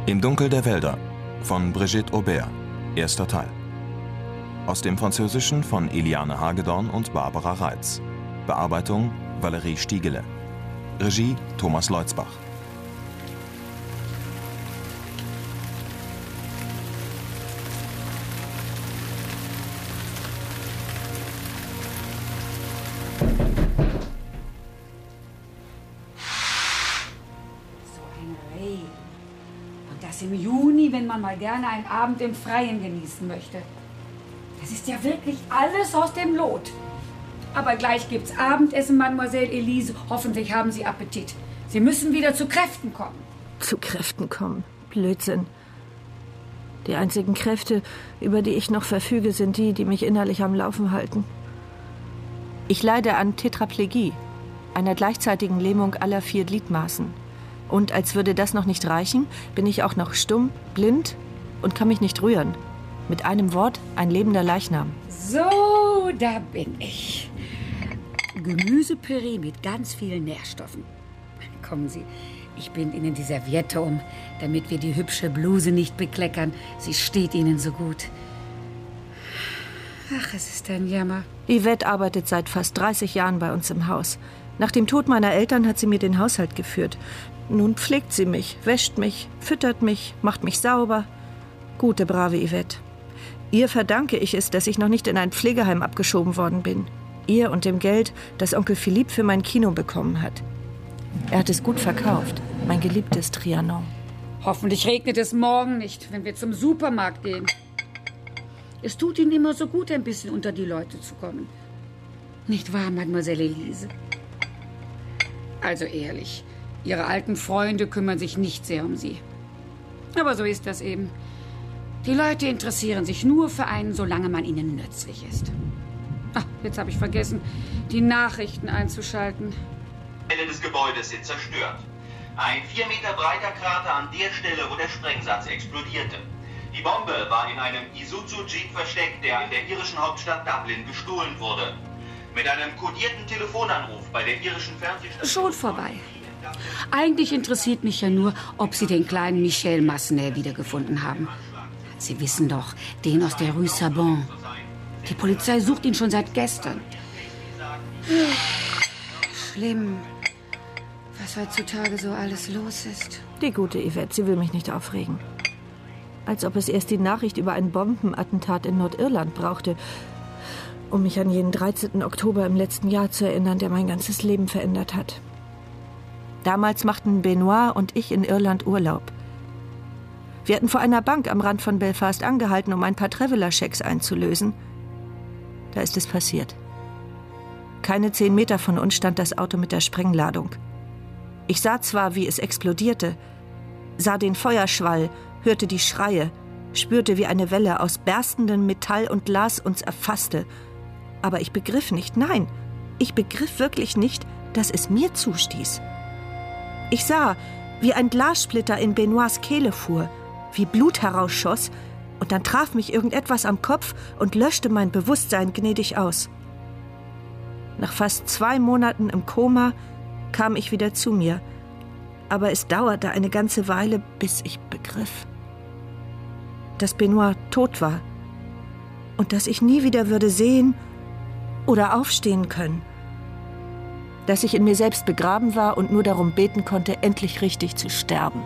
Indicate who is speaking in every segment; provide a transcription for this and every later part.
Speaker 1: Im Dunkel der Wälder von Brigitte Aubert, erster Teil. Aus dem Französischen von Eliane Hagedorn und Barbara Reitz. Bearbeitung Valerie Stiegele. Regie Thomas Leutzbach.
Speaker 2: Im Juni, wenn man mal gerne einen Abend im Freien genießen möchte. Das ist ja wirklich alles aus dem Lot. Aber gleich gibt's Abendessen, Mademoiselle Elise. Hoffentlich haben Sie Appetit. Sie müssen wieder zu Kräften kommen.
Speaker 3: Zu Kräften kommen? Blödsinn. Die einzigen Kräfte, über die ich noch verfüge, sind die, die mich innerlich am Laufen halten. Ich leide an Tetraplegie, einer gleichzeitigen Lähmung aller 4 Gliedmaßen. Und als würde das noch nicht reichen, bin ich auch noch stumm, blind und kann mich nicht rühren. Mit einem Wort, ein lebender Leichnam.
Speaker 2: So, da bin ich. Gemüsepüree mit ganz vielen Nährstoffen. Kommen Sie, ich bind Ihnen die Serviette um, damit wir die hübsche Bluse nicht bekleckern. Sie steht Ihnen so gut. Ach, es ist ein Jammer.
Speaker 3: Yvette arbeitet seit fast 30 Jahren bei uns im Haus. Nach dem Tod meiner Eltern hat sie mir den Haushalt geführt. Nun pflegt sie mich, wäscht mich, füttert mich, macht mich sauber. Gute, brave Yvette. Ihr verdanke ich es, dass ich noch nicht in ein Pflegeheim abgeschoben worden bin. Ihr und dem Geld, das Onkel Philippe für mein Kino bekommen hat. Er hat es gut verkauft, mein geliebtes Trianon.
Speaker 2: Hoffentlich regnet es morgen nicht, wenn wir zum Supermarkt gehen. Es tut Ihnen immer so gut, ein bisschen unter die Leute zu kommen. Nicht wahr, Mademoiselle Elise? Also ehrlich, Ihre alten Freunde kümmern sich nicht sehr um Sie. Aber so ist das eben. Die Leute interessieren sich nur für einen, solange man ihnen nützlich ist. Ach, jetzt habe ich vergessen, die Nachrichten einzuschalten.
Speaker 4: Teile des Gebäudes sind zerstört. Ein 4 Meter breiter Krater an der Stelle, wo der Sprengsatz explodierte. Die Bombe war in einem Isuzu-Jeep versteckt, der in der irischen Hauptstadt Dublin gestohlen wurde. Mit einem kodierten Telefonanruf bei der irischen Fernsehstation...
Speaker 2: Schon vorbei. Eigentlich interessiert mich ja nur, ob Sie den kleinen Michel Massenet wiedergefunden haben. Sie wissen doch, den aus der Rue Sabon. Die Polizei sucht ihn schon seit gestern. Schlimm, was heutzutage so alles los ist.
Speaker 3: Die gute Yvette, sie will mich nicht aufregen. Als ob es erst die Nachricht über ein Bombenattentat in Nordirland brauchte, um mich an jenen 13. Oktober im letzten Jahr zu erinnern, der mein ganzes Leben verändert hat. Damals machten Benoit und ich in Irland Urlaub. Wir hatten vor einer Bank am Rand von Belfast angehalten, um ein paar Traveller-Schecks einzulösen. Da ist es passiert. Keine 10 Meter von uns stand das Auto mit der Sprengladung. Ich sah zwar, wie es explodierte, sah den Feuerschwall, hörte die Schreie, spürte, wie eine Welle aus berstendem Metall und Glas uns erfasste. Aber ich begriff nicht, nein, ich begriff wirklich nicht, dass es mir zustieß. Ich sah, wie ein Glassplitter in Benoits Kehle fuhr, wie Blut herausschoss, und dann traf mich irgendetwas am Kopf und löschte mein Bewusstsein gnädig aus. Nach fast 2 Monaten im Koma kam ich wieder zu mir, aber es dauerte eine ganze Weile, bis ich begriff, dass Benoit tot war und dass ich nie wieder würde sehen oder aufstehen können. Dass ich in mir selbst begraben war und nur darum beten konnte, endlich richtig zu sterben.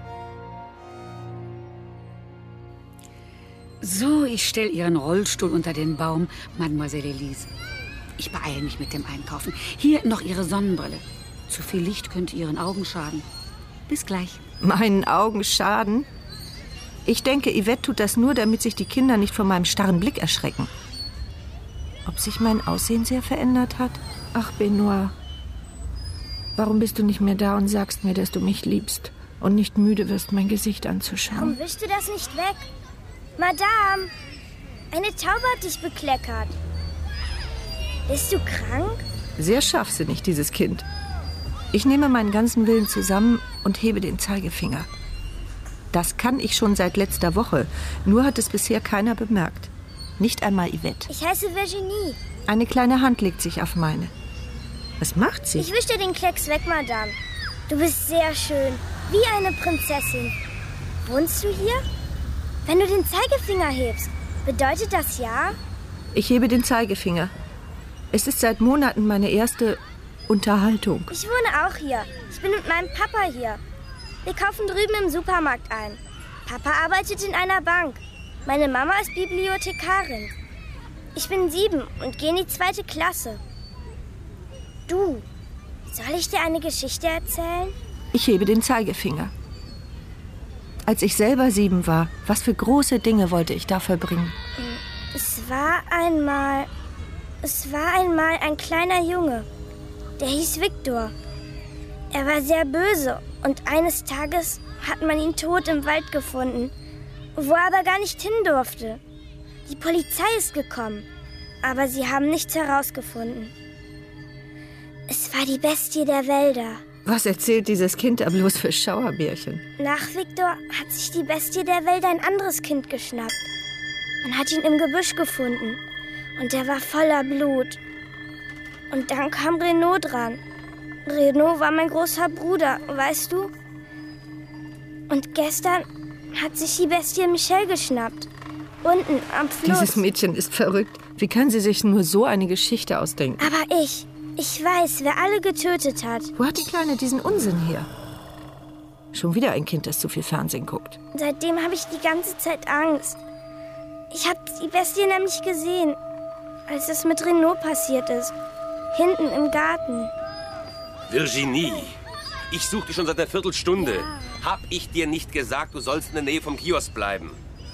Speaker 2: So, ich stelle Ihren Rollstuhl unter den Baum, Mademoiselle Elise. Ich beeile mich mit dem Einkaufen. Hier noch Ihre Sonnenbrille. Zu viel Licht könnte Ihren Augen schaden. Bis gleich.
Speaker 3: Meinen Augen schaden? Ich denke, Yvette tut das nur, damit sich die Kinder nicht vor meinem starren Blick erschrecken. Ob sich mein Aussehen sehr verändert hat? Ach, Benoit. Warum bist du nicht mehr da und sagst mir, dass du mich liebst und nicht müde wirst, mein Gesicht anzuschauen?
Speaker 5: Warum wischst du das nicht weg? Madame, eine Taube hat dich bekleckert. Bist du krank?
Speaker 3: Sehr scharfsinnig, dieses Kind. Ich nehme meinen ganzen Willen zusammen und hebe den Zeigefinger. Das kann ich schon seit letzter Woche, nur hat es bisher keiner bemerkt. Nicht einmal Yvette.
Speaker 5: Ich heiße Virginie.
Speaker 3: Eine kleine Hand legt sich auf meine. Was macht sie?
Speaker 5: Ich wische dir den Klecks weg, Madame. Du bist sehr schön, wie eine Prinzessin. Wohnst du hier? Wenn du den Zeigefinger hebst, bedeutet das ja?
Speaker 3: Ich hebe den Zeigefinger. Es ist seit Monaten meine erste Unterhaltung.
Speaker 5: Ich wohne auch hier. Ich bin mit meinem Papa hier. Wir kaufen drüben im Supermarkt ein. Papa arbeitet in einer Bank. Meine Mama ist Bibliothekarin. Ich bin 7 und gehe in die 2. Klasse. Du, soll ich dir eine Geschichte erzählen?
Speaker 3: Ich hebe den Zeigefinger. Als ich selber 7 war, was für große Dinge wollte ich da verbringen?
Speaker 5: Es war einmal ein kleiner Junge. Der hieß Viktor. Er war sehr böse und eines Tages hat man ihn tot im Wald gefunden, wo er aber gar nicht hin durfte. Die Polizei ist gekommen, aber sie haben nichts herausgefunden. Es war die Bestie der Wälder.
Speaker 3: Was erzählt dieses Kind da bloß für Schauerbärchen?
Speaker 5: Nach Viktor hat sich die Bestie der Wälder ein anderes Kind geschnappt. Man hat ihn im Gebüsch gefunden und er war voller Blut. Und dann kam Renaud dran. Renaud war mein großer Bruder, weißt du? Und gestern hat sich die Bestie Michel geschnappt. Unten am Fluss.
Speaker 3: Dieses Mädchen ist verrückt. Wie kann sie sich nur so eine Geschichte ausdenken?
Speaker 5: Aber ich weiß, wer alle getötet hat.
Speaker 3: Wo hat die Kleine diesen Unsinn her? Schon wieder ein Kind, das zu viel Fernsehen guckt.
Speaker 5: Seitdem habe ich die ganze Zeit Angst. Ich habe die Bestie nämlich gesehen, als es mit Renaud passiert ist. Hinten im Garten.
Speaker 6: Virginie, ich suche dich schon seit einer Viertelstunde. Ja. Hab ich dir nicht gesagt, du sollst in der Nähe vom Kiosk bleiben?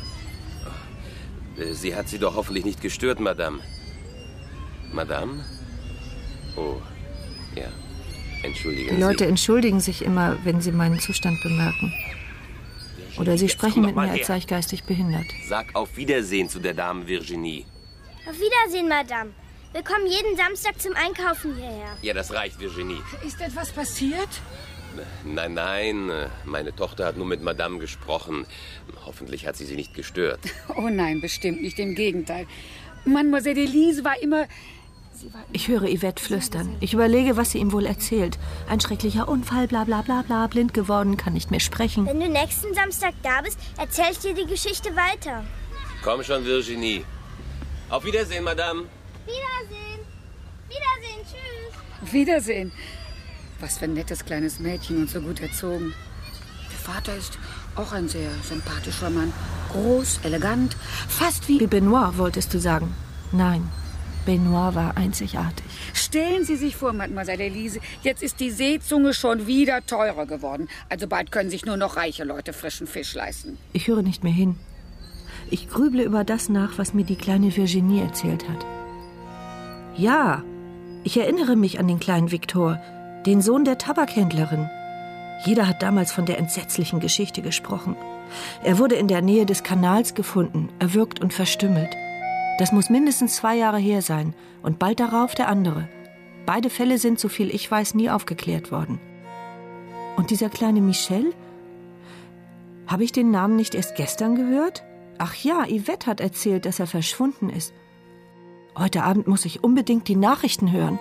Speaker 6: Sie hat Sie doch hoffentlich nicht gestört, Madame. Madame? Oh, ja. Entschuldigen Sie.
Speaker 3: Die Leute entschuldigen sich immer, wenn sie meinen Zustand bemerken. Oder sie sprechen mit mir, als sei ich geistig behindert.
Speaker 6: Sag auf Wiedersehen zu der Dame Virginie.
Speaker 5: Auf Wiedersehen, Madame. Wir kommen jeden Samstag zum Einkaufen hierher.
Speaker 6: Ja, das reicht, Virginie.
Speaker 2: Ist etwas passiert?
Speaker 6: Nein. Meine Tochter hat nur mit Madame gesprochen. Hoffentlich hat sie nicht gestört.
Speaker 2: Oh nein, bestimmt nicht. Im Gegenteil. Mademoiselle Elise war immer...
Speaker 3: Ich höre Yvette flüstern. Ich überlege, was sie ihm wohl erzählt. Ein schrecklicher Unfall, bla bla bla bla, blind geworden, kann nicht mehr sprechen.
Speaker 5: Wenn du nächsten Samstag da bist, erzähl ich dir die Geschichte weiter.
Speaker 6: Komm schon, Virginie. Auf Wiedersehen, Madame.
Speaker 5: Wiedersehen. Wiedersehen, tschüss.
Speaker 2: Wiedersehen. Was für ein nettes kleines Mädchen und so gut erzogen. Der Vater ist auch ein sehr sympathischer Mann. Groß, elegant, fast wie
Speaker 3: Benoit, wolltest du sagen? Nein. Benoit war einzigartig.
Speaker 2: Stellen Sie sich vor, Mademoiselle Elise, jetzt ist die Seezunge schon wieder teurer geworden. Also bald können sich nur noch reiche Leute frischen Fisch leisten.
Speaker 3: Ich höre nicht mehr hin. Ich grüble über das nach, was mir die kleine Virginie erzählt hat. Ja, ich erinnere mich an den kleinen Viktor, den Sohn der Tabakhändlerin. Jeder hat damals von der entsetzlichen Geschichte gesprochen. Er wurde in der Nähe des Kanals gefunden, erwürgt und verstümmelt. Das muss mindestens 2 Jahre her sein und bald darauf der andere. Beide Fälle sind, soviel ich weiß, nie aufgeklärt worden. Und dieser kleine Michel? Habe ich den Namen nicht erst gestern gehört? Ach ja, Yvette hat erzählt, dass er verschwunden ist. Heute Abend muss ich unbedingt die Nachrichten hören.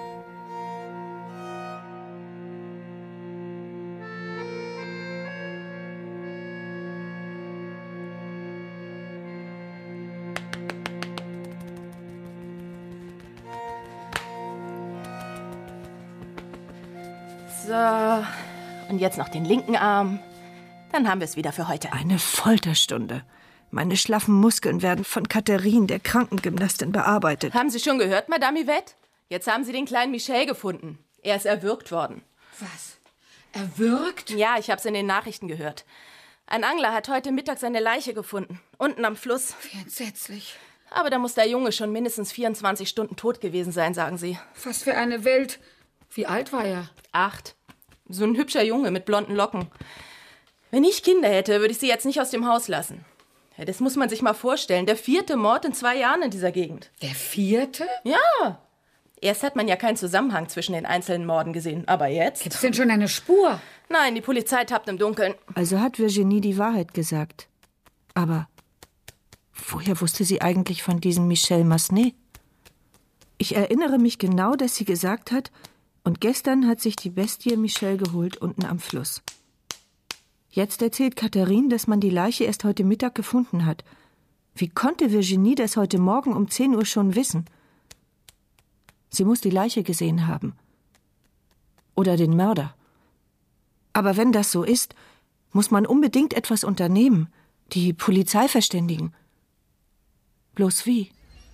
Speaker 7: So, und jetzt noch den linken Arm. Dann haben wir es wieder für heute.
Speaker 3: Eine Folterstunde. Meine schlaffen Muskeln werden von Katharine, der Krankengymnastin, bearbeitet.
Speaker 7: Haben Sie schon gehört, Madame Yvette? Jetzt haben Sie den kleinen Michel gefunden. Er ist erwürgt worden.
Speaker 2: Was? Erwürgt?
Speaker 7: Ja, ich habe es in den Nachrichten gehört. Ein Angler hat heute Mittag seine Leiche gefunden, unten am Fluss.
Speaker 2: Wie entsetzlich.
Speaker 7: Aber da muss der Junge schon mindestens 24 Stunden tot gewesen sein, sagen Sie.
Speaker 2: Was für eine Welt. Wie alt war er?
Speaker 7: 8. So ein hübscher Junge mit blonden Locken. Wenn ich Kinder hätte, würde ich sie jetzt nicht aus dem Haus lassen. Ja, das muss man sich mal vorstellen. Der 4. Mord in 2 Jahren in dieser Gegend.
Speaker 2: Der 4.?
Speaker 7: Ja. Erst hat man ja keinen Zusammenhang zwischen den einzelnen Morden gesehen. Aber jetzt?
Speaker 2: Gibt's denn schon eine Spur?
Speaker 7: Nein, die Polizei tappt im Dunkeln.
Speaker 3: Also hat Virginie die Wahrheit gesagt. Aber woher wusste sie eigentlich von diesem Michel Massenet? Ich erinnere mich genau, dass sie gesagt hat, und gestern hat sich die Bestie Michel geholt unten am Fluss. Jetzt erzählt Catherine, dass man die Leiche erst heute Mittag gefunden hat. Wie konnte Virginie das heute Morgen um 10 Uhr schon wissen? Sie muss die Leiche gesehen haben. Oder den Mörder. Aber wenn das so ist, muss man unbedingt etwas unternehmen, die Polizei verständigen. Bloß wie?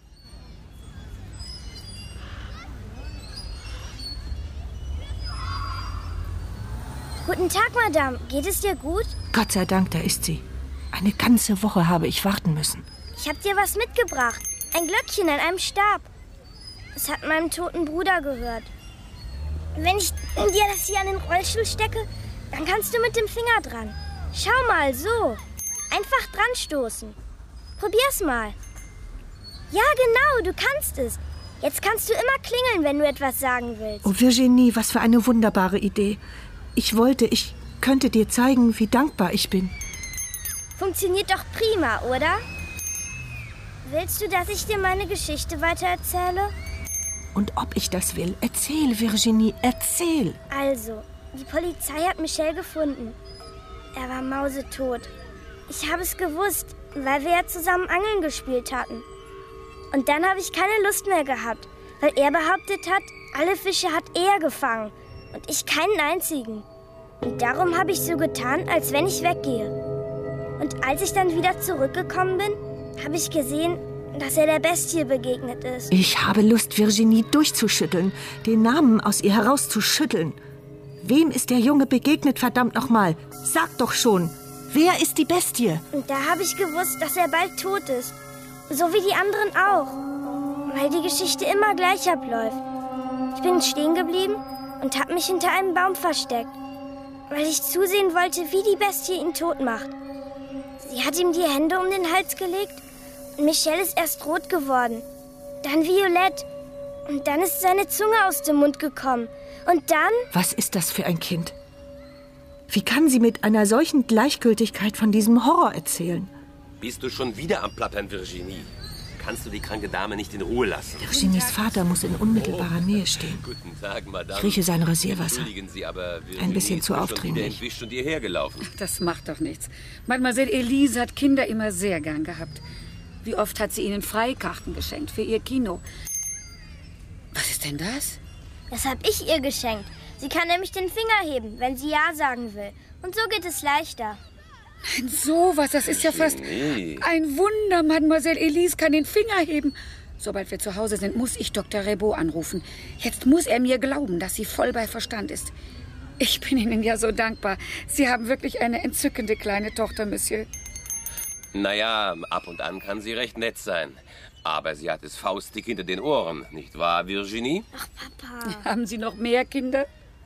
Speaker 5: Guten Tag, Madame. Geht es dir gut?
Speaker 3: Gott sei Dank, da ist sie. Eine ganze Woche habe ich warten müssen.
Speaker 5: Ich habe dir was mitgebracht. Ein Glöckchen an einem Stab. Es hat meinem toten Bruder gehört. Wenn ich dir das hier an den Rollstuhl stecke, dann kannst du mit dem Finger dran. Schau mal, so. Einfach dran stoßen. Probier's mal. Ja, genau, du kannst es. Jetzt kannst du immer klingeln, wenn du etwas sagen willst.
Speaker 3: Oh, Virginie, was für eine wunderbare Idee. Ich könnte dir zeigen, wie dankbar ich bin.
Speaker 5: Funktioniert doch prima, oder? Willst du, dass ich dir meine Geschichte weitererzähle?
Speaker 3: Und ob ich das will? Erzähl, Virginie, erzähl.
Speaker 5: Also, die Polizei hat Michel gefunden. Er war mausetot. Ich habe es gewusst, weil wir ja zusammen Angeln gespielt hatten. Und dann habe ich keine Lust mehr gehabt, weil er behauptet hat, alle Fische hat er gefangen und ich keinen einzigen. Und darum habe ich so getan, als wenn ich weggehe. Und als ich dann wieder zurückgekommen bin, habe ich gesehen, dass er der Bestie begegnet ist.
Speaker 3: Ich habe Lust, Virginie durchzuschütteln, den Namen aus ihr herauszuschütteln. Wem ist der Junge begegnet, verdammt nochmal? Sag doch schon, wer ist die Bestie?
Speaker 5: Und da habe ich gewusst, dass er bald tot ist. So wie die anderen auch. Weil die Geschichte immer gleich abläuft. Ich bin stehen geblieben und habe mich hinter einem Baum versteckt. Weil ich zusehen wollte, wie die Bestie ihn tot macht. Sie hat ihm die Hände um den Hals gelegt und Michel ist erst rot geworden. Dann violett. Und dann ist seine Zunge aus dem Mund gekommen. Und dann...
Speaker 3: Was ist das für ein Kind? Wie kann sie mit einer solchen Gleichgültigkeit von diesem Horror erzählen?
Speaker 6: Bist du schon wieder am Plappern, Virginie? Kannst du die kranke Dame nicht in Ruhe lassen?
Speaker 3: Virginies Vater muss in unmittelbarer Nähe stehen.
Speaker 6: Guten Tag, Madame.
Speaker 3: Ich rieche sein Rasierwasser.
Speaker 6: Entschuldigen Sie, aber
Speaker 3: ein bisschen zu aufdringlich.
Speaker 6: Entwischt und ihr hergelaufen.
Speaker 2: Das macht doch nichts. Mademoiselle Elise hat Kinder immer sehr gern gehabt. Wie oft hat sie ihnen Freikarten geschenkt für ihr Kino. Was ist denn das?
Speaker 5: Das habe ich ihr geschenkt. Sie kann nämlich den Finger heben, wenn sie Ja sagen will. Und so geht es leichter.
Speaker 2: Nein, sowas, das ist ja fast ein Wunder. Mademoiselle Elise kann den Finger heben. Sobald wir zu Hause sind, muss ich Dr. Rebaud anrufen. Jetzt muss er mir glauben, dass sie voll bei Verstand ist. Ich bin Ihnen ja so dankbar. Sie haben wirklich eine entzückende kleine Tochter, Monsieur.
Speaker 6: Naja, ab und an kann sie recht nett sein. Aber sie hat es faustdick hinter den Ohren, nicht wahr, Virginie?
Speaker 5: Ach, Papa.
Speaker 2: Haben Sie noch mehr Kinder?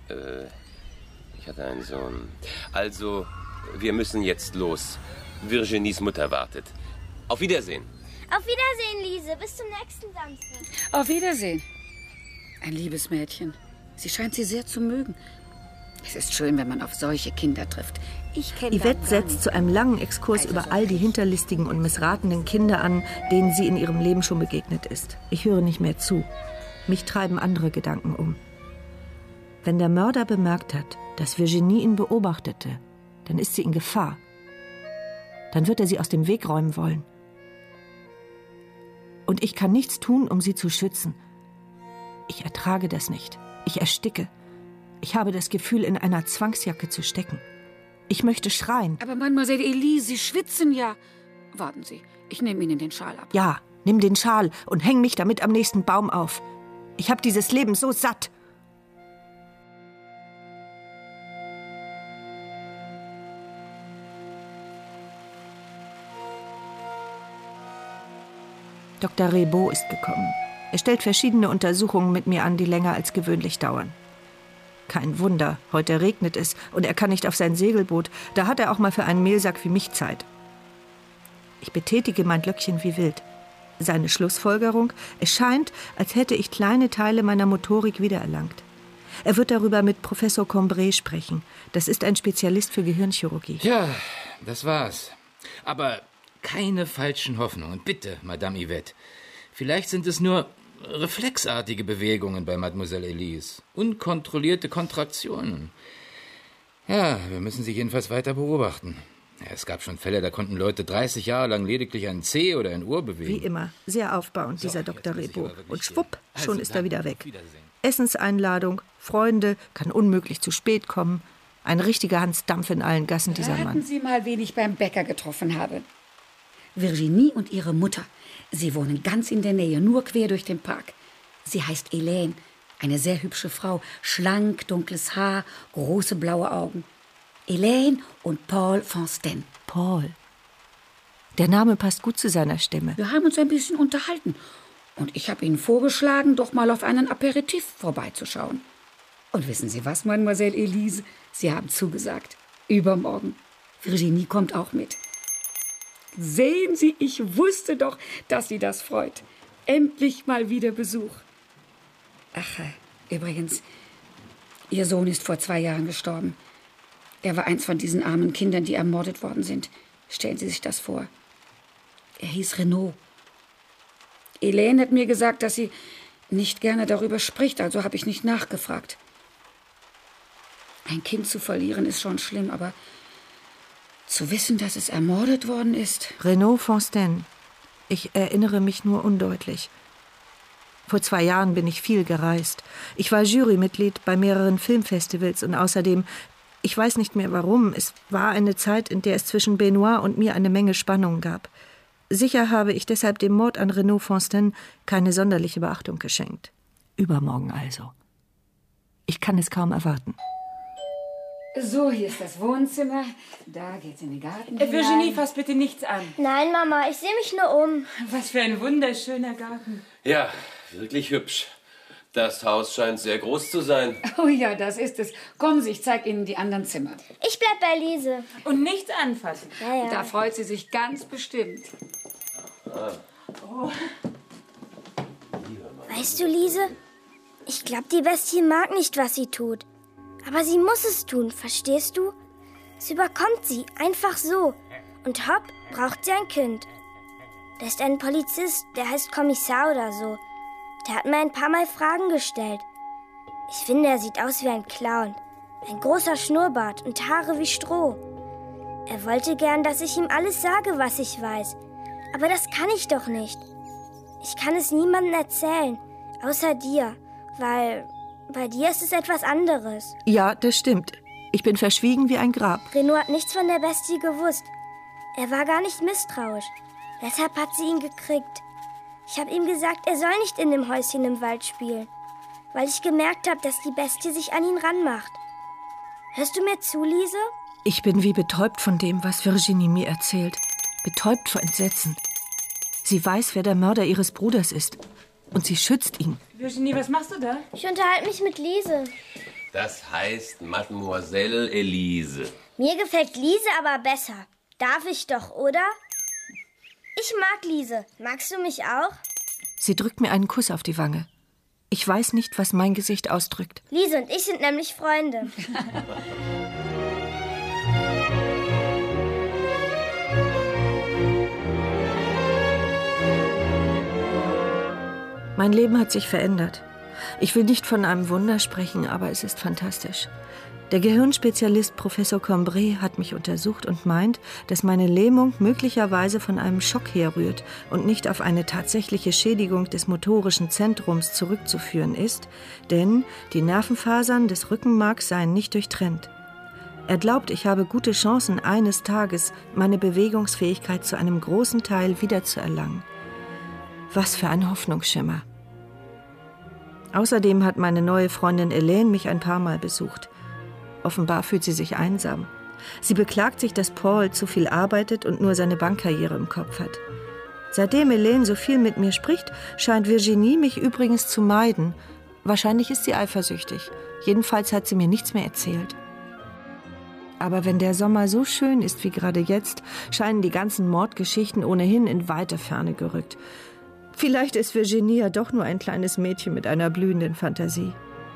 Speaker 6: Ich hatte einen Sohn. Also, wir müssen jetzt los. Virginies Mutter wartet. Auf Wiedersehen.
Speaker 5: Auf Wiedersehen, Lise. Bis zum nächsten Samstag.
Speaker 2: Auf Wiedersehen. Ein liebes Mädchen. Sie scheint sie sehr zu mögen. Es ist schön, wenn man auf solche Kinder trifft. Ich kenne
Speaker 3: Yvette setzt zu einem langen Exkurs über all die hinterlistigen und missratenen Kinder an, denen sie in ihrem Leben schon begegnet ist. Ich höre nicht mehr zu. Mich treiben andere Gedanken um. Wenn der Mörder bemerkt hat, dass Virginie ihn beobachtete, dann ist sie in Gefahr. Dann wird er sie aus dem Weg räumen wollen. Und ich kann nichts tun, um sie zu schützen. Ich ertrage das nicht. Ich ersticke. Ich habe das Gefühl, in einer Zwangsjacke zu stecken. Ich möchte schreien.
Speaker 2: Aber Mademoiselle Elise, Sie schwitzen ja. Warten Sie, ich nehme Ihnen den Schal ab.
Speaker 3: Ja, nimm den Schal und häng mich damit am nächsten Baum auf. Ich habe dieses Leben so satt. Dr. Rebaud ist gekommen. Er stellt verschiedene Untersuchungen mit mir an, die länger als gewöhnlich dauern. Kein Wunder, heute regnet es und er kann nicht auf sein Segelboot. Da hat er auch mal für einen Mehlsack wie mich Zeit. Ich betätige mein Glöckchen wie wild. Seine Schlussfolgerung: Es scheint, als hätte ich kleine Teile meiner Motorik wiedererlangt. Er wird darüber mit Professor Combray sprechen. Das ist ein Spezialist für Gehirnchirurgie.
Speaker 8: Ja, das war's. Aber keine falschen Hoffnungen, bitte, Madame Yvette. Vielleicht sind es nur reflexartige Bewegungen bei Mademoiselle Elise. Unkontrollierte Kontraktionen. Ja, wir müssen sie jedenfalls weiter beobachten. Ja, es gab schon Fälle, da konnten Leute 30 Jahre lang lediglich ein Zeh oder ein Ohr bewegen.
Speaker 3: Wie immer, sehr aufbauend, dieser Dr. Repo. Und schwupp, schon ist er wieder weg. Essenseinladung, Freunde, kann unmöglich zu spät kommen. Ein richtiger Hans Dampf in allen Gassen, dieser Mann.
Speaker 2: Raten Sie mal, wen ich beim Bäcker getroffen habe. Virginie und ihre Mutter. Sie wohnen ganz in der Nähe, nur quer durch den Park. Sie heißt Hélène, eine sehr hübsche Frau. Schlank, dunkles Haar, große blaue Augen. Hélène und Paul Fonstaine.
Speaker 3: Paul. Der Name passt gut zu seiner Stimme.
Speaker 2: Wir haben uns ein bisschen unterhalten. Und ich habe Ihnen vorgeschlagen, doch mal auf einen Aperitif vorbeizuschauen. Und wissen Sie was, Mademoiselle Elise? Sie haben zugesagt. Übermorgen. Virginie kommt auch mit. Sehen Sie, ich wusste doch, dass Sie das freut. Endlich mal wieder Besuch. Ach, übrigens, Ihr Sohn ist vor 2 Jahren gestorben. Er war eins von diesen armen Kindern, die ermordet worden sind. Stellen Sie sich das vor. Er hieß Renaud. Hélène hat mir gesagt, dass sie nicht gerne darüber spricht, also habe ich nicht nachgefragt. Ein Kind zu verlieren ist schon schlimm, aber zu wissen, dass es ermordet worden ist...
Speaker 3: Renaud Fonstaine. Ich erinnere mich nur undeutlich. Vor 2 Jahren bin ich viel gereist. Ich war Jurymitglied bei mehreren Filmfestivals und außerdem, ich weiß nicht mehr warum, es war eine Zeit, in der es zwischen Benoit und mir eine Menge Spannung gab. Sicher habe ich deshalb dem Mord an Renaud Fonstaine keine sonderliche Beachtung geschenkt. Übermorgen also. Ich kann es kaum erwarten.
Speaker 2: So, hier ist das Wohnzimmer. Da geht's in den Garten.
Speaker 9: Virginie, fass bitte nichts an.
Speaker 5: Nein, Mama, ich sehe mich nur um.
Speaker 9: Was für ein wunderschöner Garten.
Speaker 6: Ja, wirklich hübsch. Das Haus scheint sehr groß zu sein.
Speaker 2: Oh ja, das ist es. Kommen Sie, ich zeige Ihnen die anderen Zimmer.
Speaker 5: Ich bleib bei Lise.
Speaker 9: Und nichts anfassen.
Speaker 5: Ja.
Speaker 2: Da freut sie sich ganz bestimmt.
Speaker 9: Oh.
Speaker 5: Weißt du, Lise, ich glaube, die Bestie mag nicht, was sie tut. Aber sie muss es tun, verstehst du? Es überkommt sie, einfach so. Und hopp, braucht sie ein Kind. Da ist ein Polizist, der heißt Kommissar oder so. Der hat mir ein paar Mal Fragen gestellt. Ich finde, er sieht aus wie ein Clown. Ein großer Schnurrbart und Haare wie Stroh. Er wollte gern, dass ich ihm alles sage, was ich weiß. Aber das kann ich doch nicht. Ich kann es niemandem erzählen, außer dir, weil bei dir ist es etwas anderes.
Speaker 3: Ja, das stimmt. Ich bin verschwiegen wie ein Grab.
Speaker 5: Renaud hat nichts von der Bestie gewusst. Er war gar nicht misstrauisch. Deshalb hat sie ihn gekriegt. Ich habe ihm gesagt, er soll nicht in dem Häuschen im Wald spielen, weil ich gemerkt habe, dass die Bestie sich an ihn ranmacht. Hörst du mir zu, Lise?
Speaker 3: Ich bin wie betäubt von dem, was Virginie mir erzählt. Betäubt vor Entsetzen. Sie weiß, wer der Mörder ihres Bruders ist. Und sie schützt ihn.
Speaker 9: Virginie, was machst du da?
Speaker 5: Ich unterhalte mich mit Lise.
Speaker 6: Das heißt Mademoiselle Elise.
Speaker 5: Mir gefällt Lise aber besser. Darf ich doch, oder? Ich mag Lise. Magst du mich auch?
Speaker 3: Sie drückt mir einen Kuss auf die Wange. Ich weiß nicht, was mein Gesicht ausdrückt.
Speaker 5: Lise und ich sind nämlich Freunde.
Speaker 3: Mein Leben hat sich verändert. Ich will nicht von einem Wunder sprechen, aber es ist fantastisch. Der Gehirnspezialist Professor Combray hat mich untersucht und meint, dass meine Lähmung möglicherweise von einem Schock herrührt und nicht auf eine tatsächliche Schädigung des motorischen Zentrums zurückzuführen ist, denn die Nervenfasern des Rückenmarks seien nicht durchtrennt. Er glaubt, ich habe gute Chancen, eines Tages meine Bewegungsfähigkeit zu einem großen Teil wiederzuerlangen. Was für ein Hoffnungsschimmer. Außerdem hat meine neue Freundin Hélène mich ein paar Mal besucht. Offenbar fühlt sie sich einsam. Sie beklagt sich, dass Paul zu viel arbeitet und nur seine Bankkarriere im Kopf hat. Seitdem Hélène so viel mit mir spricht, scheint Virginie mich übrigens zu meiden. Wahrscheinlich ist sie eifersüchtig. Jedenfalls hat sie mir nichts mehr erzählt. Aber wenn der Sommer so schön ist wie gerade jetzt, scheinen die ganzen Mordgeschichten ohnehin in weite Ferne gerückt. Vielleicht ist Virginie ja doch nur ein kleines Mädchen mit einer blühenden Fantasie.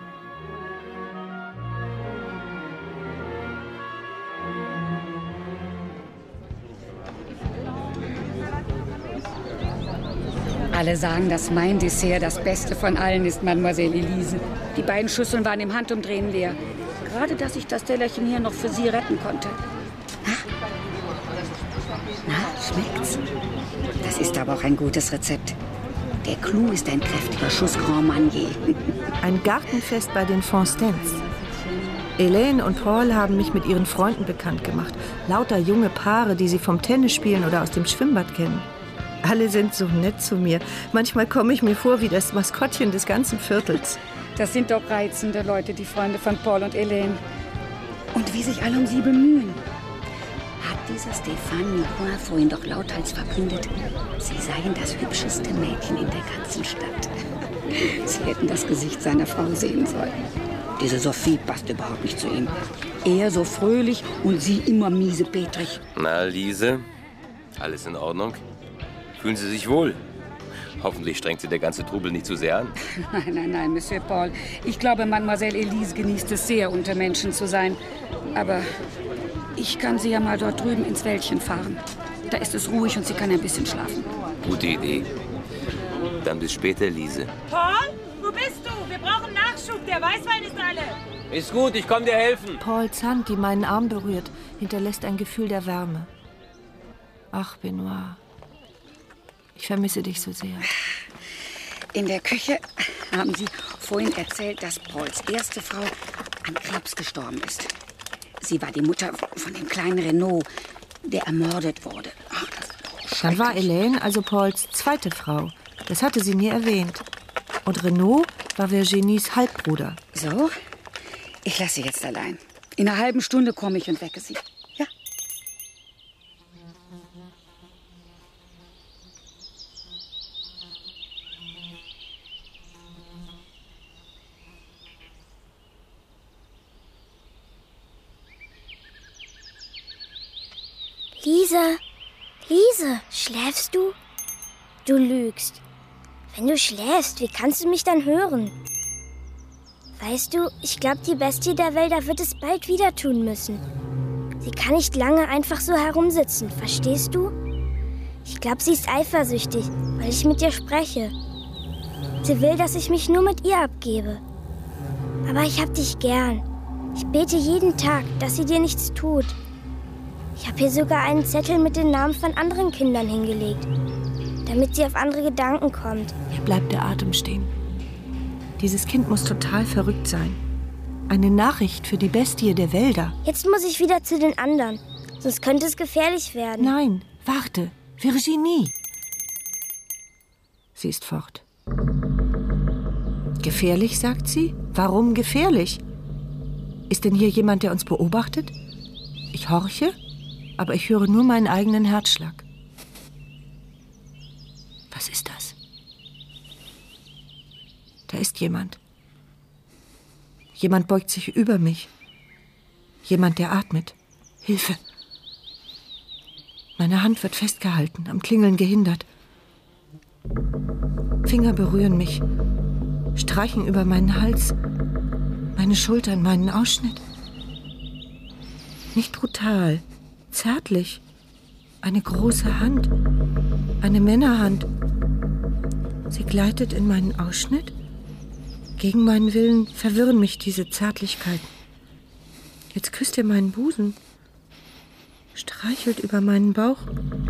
Speaker 2: Alle sagen, dass mein Dessert das Beste von allen ist, Mademoiselle Elise. Die beiden Schüsseln waren im Handumdrehen leer. gerade, dass ich das Tellerchen hier noch für Sie retten konnte. Na, schmeckt's? Das ist aber auch ein gutes Rezept. Der Clou ist ein kräftiger Schuss Grand Marnier.
Speaker 3: Ein Gartenfest bei den Fonstens. Elaine und Paul haben mich mit ihren Freunden bekannt gemacht. Lauter junge Paare, die sie vom Tennisspielen oder aus dem Schwimmbad kennen. Alle sind so nett zu mir. Manchmal komme ich mir vor wie das Maskottchen des ganzen Viertels.
Speaker 2: Das sind doch reizende Leute, die Freunde von Paul und Elaine. Und wie sich alle um sie bemühen. Hat dieser Stéphane Miroir vorhin doch lauthals verkündet, sie seien das hübscheste Mädchen in der ganzen Stadt. Sie hätten das Gesicht seiner Frau sehen sollen. Diese Sophie passt überhaupt nicht zu ihm. Er so fröhlich und sie immer miesepetrig.
Speaker 6: Na, Lise, alles in Ordnung? Fühlen Sie sich wohl? Hoffentlich strengt Sie der ganze Trubel nicht zu sehr an.
Speaker 2: Nein, Monsieur Paul. Ich glaube, Mademoiselle Elise genießt es sehr, unter Menschen zu sein. Aber ich kann sie ja mal dort drüben ins Wäldchen fahren. Da ist es ruhig und sie kann ein bisschen schlafen.
Speaker 6: Gute Idee. Dann bis später, Lise.
Speaker 9: Paul, wo bist du? Wir brauchen Nachschub. Der Weißwein ist alle.
Speaker 6: Ist gut, ich komme dir helfen.
Speaker 3: Pauls Hand, die meinen Arm berührt, hinterlässt ein Gefühl der Wärme. Ach, Benoit, ich vermisse dich so sehr.
Speaker 2: In der Küche haben Sie vorhin erzählt, dass Pauls erste Frau an Krebs gestorben ist. Sie war die Mutter von dem kleinen Renaud, der ermordet wurde. Ach, das ist doch
Speaker 3: Dann war
Speaker 2: schrecklich.
Speaker 3: Elaine also Pauls zweite Frau. Das hatte sie nie erwähnt. Und Renaud war Virginies Halbbruder.
Speaker 2: So, ich lasse Sie jetzt allein. In einer halben Stunde komme ich und wecke Sie. Ja?
Speaker 5: Lise, schläfst du? Du lügst. Wenn du schläfst, wie kannst du mich dann hören? Weißt du, ich glaube, die Bestie der Wälder wird es bald wieder tun müssen. Sie kann nicht lange einfach so herumsitzen, verstehst du? Ich glaube, sie ist eifersüchtig, weil ich mit ihr spreche. Sie will, dass ich mich nur mit ihr abgebe. Aber ich hab dich gern. Ich bete jeden Tag, dass sie dir nichts tut. Ich habe hier sogar einen Zettel mit den Namen von anderen Kindern hingelegt, damit sie auf andere Gedanken kommt.
Speaker 3: Hier bleibt der Atem stehen. Dieses Kind muss total verrückt sein. Eine Nachricht für die Bestie der Wälder.
Speaker 5: Jetzt muss ich wieder zu den anderen, sonst könnte es gefährlich werden.
Speaker 3: Nein, warte, Virginie. Sie ist fort. Gefährlich, sagt sie? Warum gefährlich? Ist denn hier jemand, der uns beobachtet? Ich horche, aber ich höre nur meinen eigenen Herzschlag. Was ist das? Da ist jemand. Jemand beugt sich über mich. Jemand, der atmet. Hilfe! Meine Hand wird festgehalten, am Klingeln gehindert. Finger berühren mich, streichen über meinen Hals, meine Schultern, meinen Ausschnitt. Nicht brutal, zärtlich. Eine große Hand, eine Männerhand. Sie gleitet in meinen Ausschnitt. Gegen meinen Willen verwirren mich diese Zärtlichkeiten. Jetzt küsst er meinen Busen, streichelt über meinen Bauch.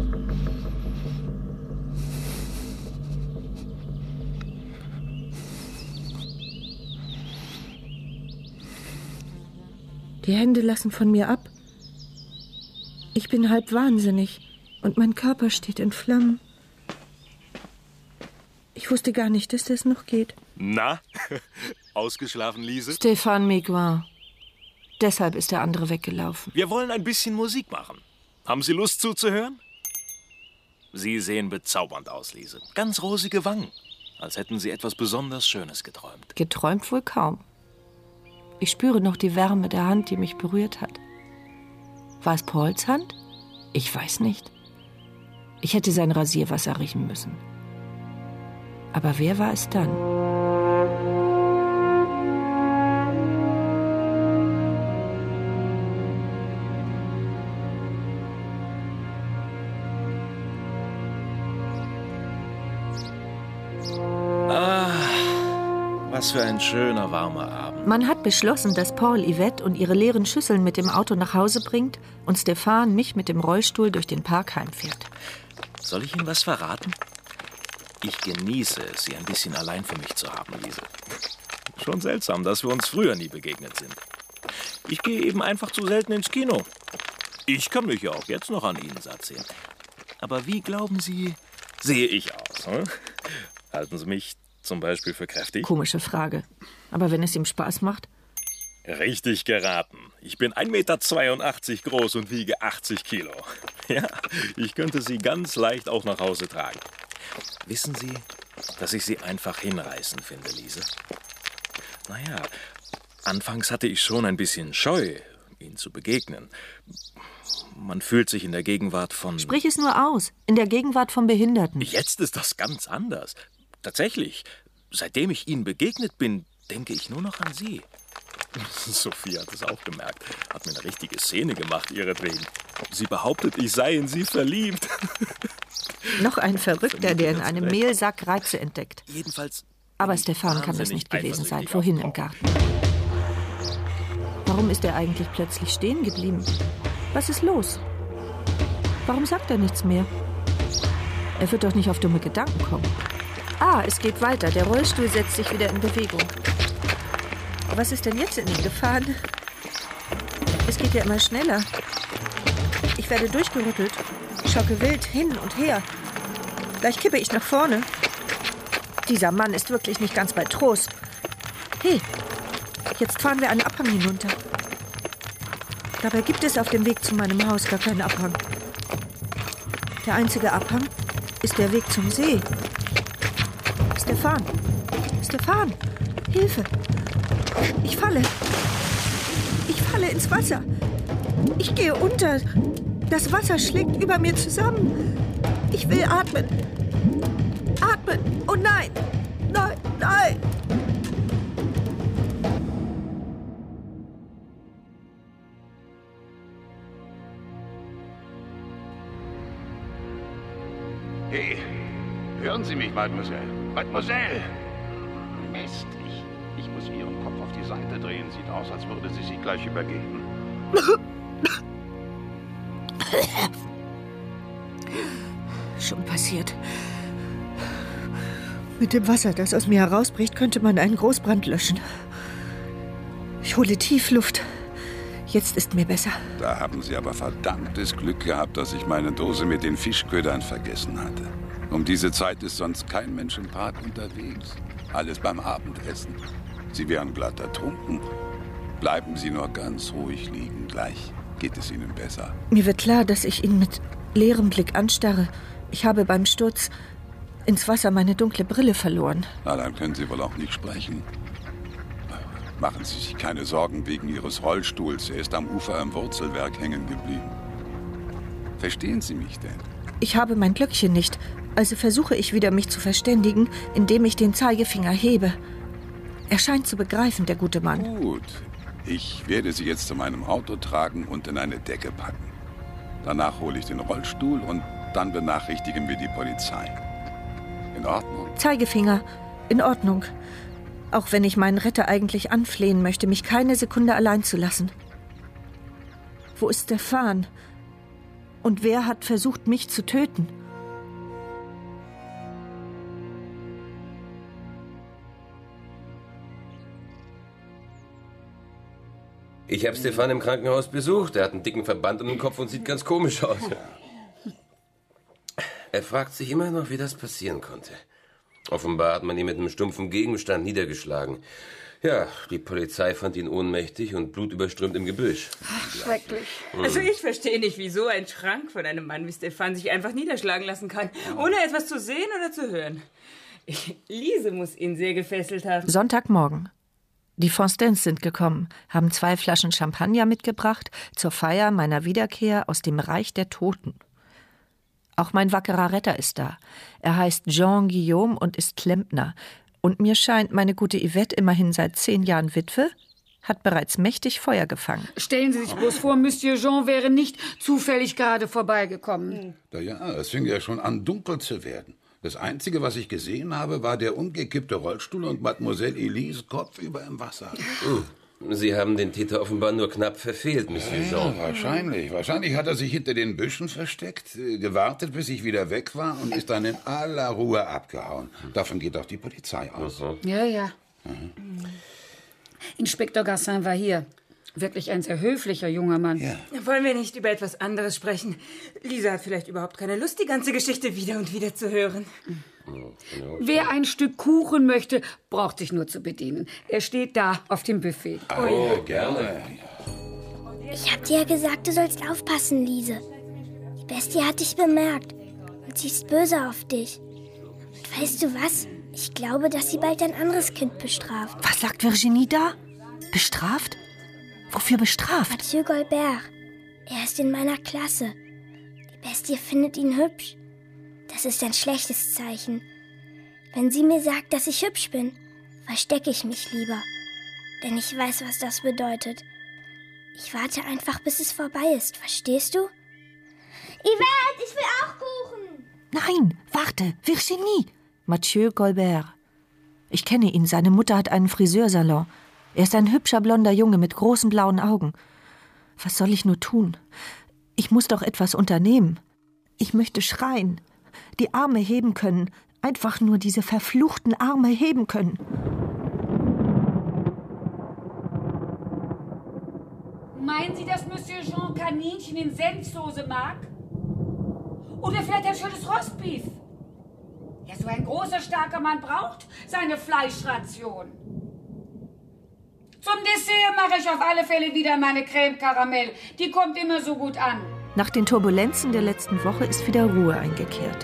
Speaker 3: Die Hände lassen von mir ab. Ich bin halb wahnsinnig und mein Körper steht in Flammen. Ich wusste gar nicht, dass das noch geht.
Speaker 10: Na, ausgeschlafen, Lise?
Speaker 3: Stéphane Miroir. Deshalb ist der andere weggelaufen.
Speaker 10: Wir wollen ein bisschen Musik machen. Haben Sie Lust zuzuhören? Sie sehen bezaubernd aus, Lise. Ganz rosige Wangen. Als hätten Sie etwas besonders Schönes geträumt.
Speaker 3: Geträumt wohl kaum. Ich spüre noch die Wärme der Hand, die mich berührt hat. War es Pauls Hand? Ich weiß nicht. Ich hätte sein Rasierwasser riechen müssen. Aber wer war es dann?
Speaker 10: Was Was für ein schöner, warmer Abend.
Speaker 3: Man hat beschlossen, dass Paul Yvette und ihre leeren Schüsseln mit dem Auto nach Hause bringt und Stefan mich mit dem Rollstuhl durch den Park heimfährt.
Speaker 10: Soll ich Ihnen was verraten? Ich genieße es, Sie ein bisschen allein für mich zu haben, Lise. Schon seltsam, dass wir uns früher nie begegnet sind. Ich gehe eben einfach zu selten ins Kino. Ich kann mich ja auch jetzt noch an Ihnen satt sehen. Aber wie, glauben Sie, sehe ich aus? Hm? Halten Sie mich zum Beispiel für kräftig?
Speaker 3: Komische Frage. Aber wenn es ihm Spaß macht?
Speaker 10: Richtig geraten. Ich bin 1,82 Meter groß und wiege 80 Kilo. Ja, ich könnte Sie ganz leicht auch nach Hause tragen. Wissen Sie, dass ich Sie einfach hinreißend finde, Lise? Naja, anfangs hatte ich schon ein bisschen Scheu, Ihnen zu begegnen. Man fühlt sich in der Gegenwart von...
Speaker 3: Sprich es nur aus. In der Gegenwart von Behinderten.
Speaker 10: Jetzt ist das ganz anders. Tatsächlich, seitdem ich Ihnen begegnet bin, denke ich nur noch an Sie. Sophie hat es auch gemerkt. Hat mir eine richtige Szene gemacht, ihretwegen. Sie behauptet, ich sei in Sie verliebt.
Speaker 3: Noch ein Verrückter, der in einem Mehlsack Reize entdeckt.
Speaker 10: Jedenfalls...
Speaker 3: Aber Stefan kann das nicht gewesen sein, vorhin im Garten. Warum ist er eigentlich plötzlich stehen geblieben? Was ist los? Warum sagt er nichts mehr? Er wird doch nicht auf dumme Gedanken kommen. Ah, es geht weiter. Der Rollstuhl setzt sich wieder in Bewegung. Was ist denn jetzt in ihn gefahren? Es geht ja immer schneller. Ich werde durchgerüttelt, schocke wild hin und her. Gleich kippe ich nach vorne. Dieser Mann ist wirklich nicht ganz bei Trost. Hey, jetzt fahren wir einen Abhang hinunter. Dabei gibt es auf dem Weg zu meinem Haus gar keinen Abhang. Der einzige Abhang ist der Weg zum See. Stefan! Stefan! Hilfe! Ich falle! Ich falle ins Wasser! Ich gehe unter! Das Wasser schlägt über mir zusammen! Ich will atmen! Atmen! Oh nein! Nein! Nein!
Speaker 11: Hey, hören Sie mich, Mademoiselle. Mademoiselle! Mist, ich muss Ihren Kopf auf die Seite drehen. Sieht aus, als würde sie sich gleich übergeben.
Speaker 3: Schon passiert. Mit dem Wasser, das aus mir herausbricht, könnte man einen Großbrand löschen. Ich hole tief Luft. Jetzt ist mir besser.
Speaker 11: Da haben Sie aber verdammtes Glück gehabt, dass ich meine Dose mit den Fischködern vergessen hatte. Um diese Zeit ist sonst kein Mensch im Park unterwegs. Alles beim Abendessen. Sie wären glatt ertrunken. Bleiben Sie nur ganz ruhig liegen. Gleich geht es Ihnen besser.
Speaker 3: Mir wird klar, dass ich ihn mit leerem Blick anstarre. Ich habe beim Sturz ins Wasser meine dunkle Brille verloren.
Speaker 11: Na, dann können Sie wohl auch nicht sprechen. Machen Sie sich keine Sorgen wegen Ihres Rollstuhls. Er ist am Ufer im Wurzelwerk hängen geblieben. Verstehen Sie mich denn?
Speaker 3: Ich habe mein Glöckchen nicht, also versuche ich wieder, mich zu verständigen, indem ich den Zeigefinger hebe. Er scheint zu begreifen, der gute Mann.
Speaker 11: Gut. Ich werde Sie jetzt zu meinem Auto tragen und in eine Decke packen. Danach hole ich den Rollstuhl und dann benachrichtigen wir die Polizei. In Ordnung?
Speaker 3: Zeigefinger, in Ordnung. Auch wenn ich meinen Retter eigentlich anflehen möchte, mich keine Sekunde allein zu lassen. Wo ist Stefan? Und wer hat versucht, mich zu töten?
Speaker 6: Ich habe Stefan im Krankenhaus besucht. Er hat einen dicken Verband um den Kopf und sieht ganz komisch aus. Er fragt sich immer noch, wie das passieren konnte. Offenbar hat man ihn mit einem stumpfen Gegenstand niedergeschlagen. Ja, die Polizei fand ihn ohnmächtig und blutüberströmt im Gebüsch.
Speaker 2: Ach, schrecklich.
Speaker 9: Also ich verstehe nicht, wieso ein Schrank von einem Mann wie Stefan sich einfach niederschlagen lassen kann, ohne etwas zu sehen oder zu hören. Lise muss ihn sehr gefesselt haben.
Speaker 3: Sonntagmorgen. Die Fonstaines sind gekommen, haben 2 Flaschen Champagner mitgebracht zur Feier meiner Wiederkehr aus dem Reich der Toten. Auch mein wackerer Retter ist da. Er heißt Jean Guillaume und ist Klempner. Und mir scheint, meine gute Yvette, immerhin seit 10 Jahren Witwe, hat bereits mächtig Feuer gefangen.
Speaker 2: Stellen Sie sich bloß vor, Monsieur Jean wäre nicht zufällig gerade vorbeigekommen.
Speaker 11: Ja, es fing ja schon an, dunkel zu werden. Das Einzige, was ich gesehen habe, war der umgekippte Rollstuhl und Mademoiselle Elise kopfüber im Wasser.
Speaker 6: Sie haben den Täter offenbar nur knapp verfehlt, Monsieur Jean.
Speaker 11: Ja, wahrscheinlich. Wahrscheinlich hat er sich hinter den Büschen versteckt, gewartet, bis ich wieder weg war und ist dann in aller Ruhe abgehauen. Davon geht auch die Polizei aus.
Speaker 2: Ja. Inspektor Gassin war hier. Wirklich ein sehr höflicher junger Mann.
Speaker 11: Ja.
Speaker 9: Wollen wir nicht über etwas anderes sprechen? Lisa hat vielleicht überhaupt keine Lust, die ganze Geschichte wieder und wieder zu hören.
Speaker 2: Wer ein Stück Kuchen möchte, braucht sich nur zu bedienen. Er steht da auf dem Buffet.
Speaker 11: Oh, gerne.
Speaker 5: Ich hab dir ja gesagt, du sollst aufpassen, Lise. Die Bestie hat dich bemerkt und sie ist böse auf dich. Und weißt du was? Ich glaube, dass sie bald ein anderes Kind bestraft.
Speaker 3: Was sagt Virginie da? Bestraft? Wofür bestraft?
Speaker 5: Mathieu Golbert. Er ist in meiner Klasse. Die Bestie findet ihn hübsch. Das ist ein schlechtes Zeichen. Wenn sie mir sagt, dass ich hübsch bin, verstecke ich mich lieber. Denn ich weiß, was das bedeutet. Ich warte einfach, bis es vorbei ist. Verstehst du? Yvette, ich will auch Kuchen.
Speaker 3: Nein, warte, Virginie. Mathieu Golbert. Ich kenne ihn. Seine Mutter hat einen Friseursalon. Er ist ein hübscher blonder Junge mit großen blauen Augen. Was soll ich nur tun? Ich muss doch etwas unternehmen. Ich möchte schreien, die Arme heben können, einfach nur diese verfluchten Arme heben können.
Speaker 2: Meinen Sie, dass Monsieur Jean Kaninchen in Senfsoße mag? Oder vielleicht ein schönes Rostbeef? Ja, so ein großer, starker Mann braucht seine Fleischration. Zum Dessert mache ich auf alle Fälle wieder meine Crème Karamell. Die kommt immer so gut an.
Speaker 3: Nach den Turbulenzen der letzten Woche ist wieder Ruhe eingekehrt.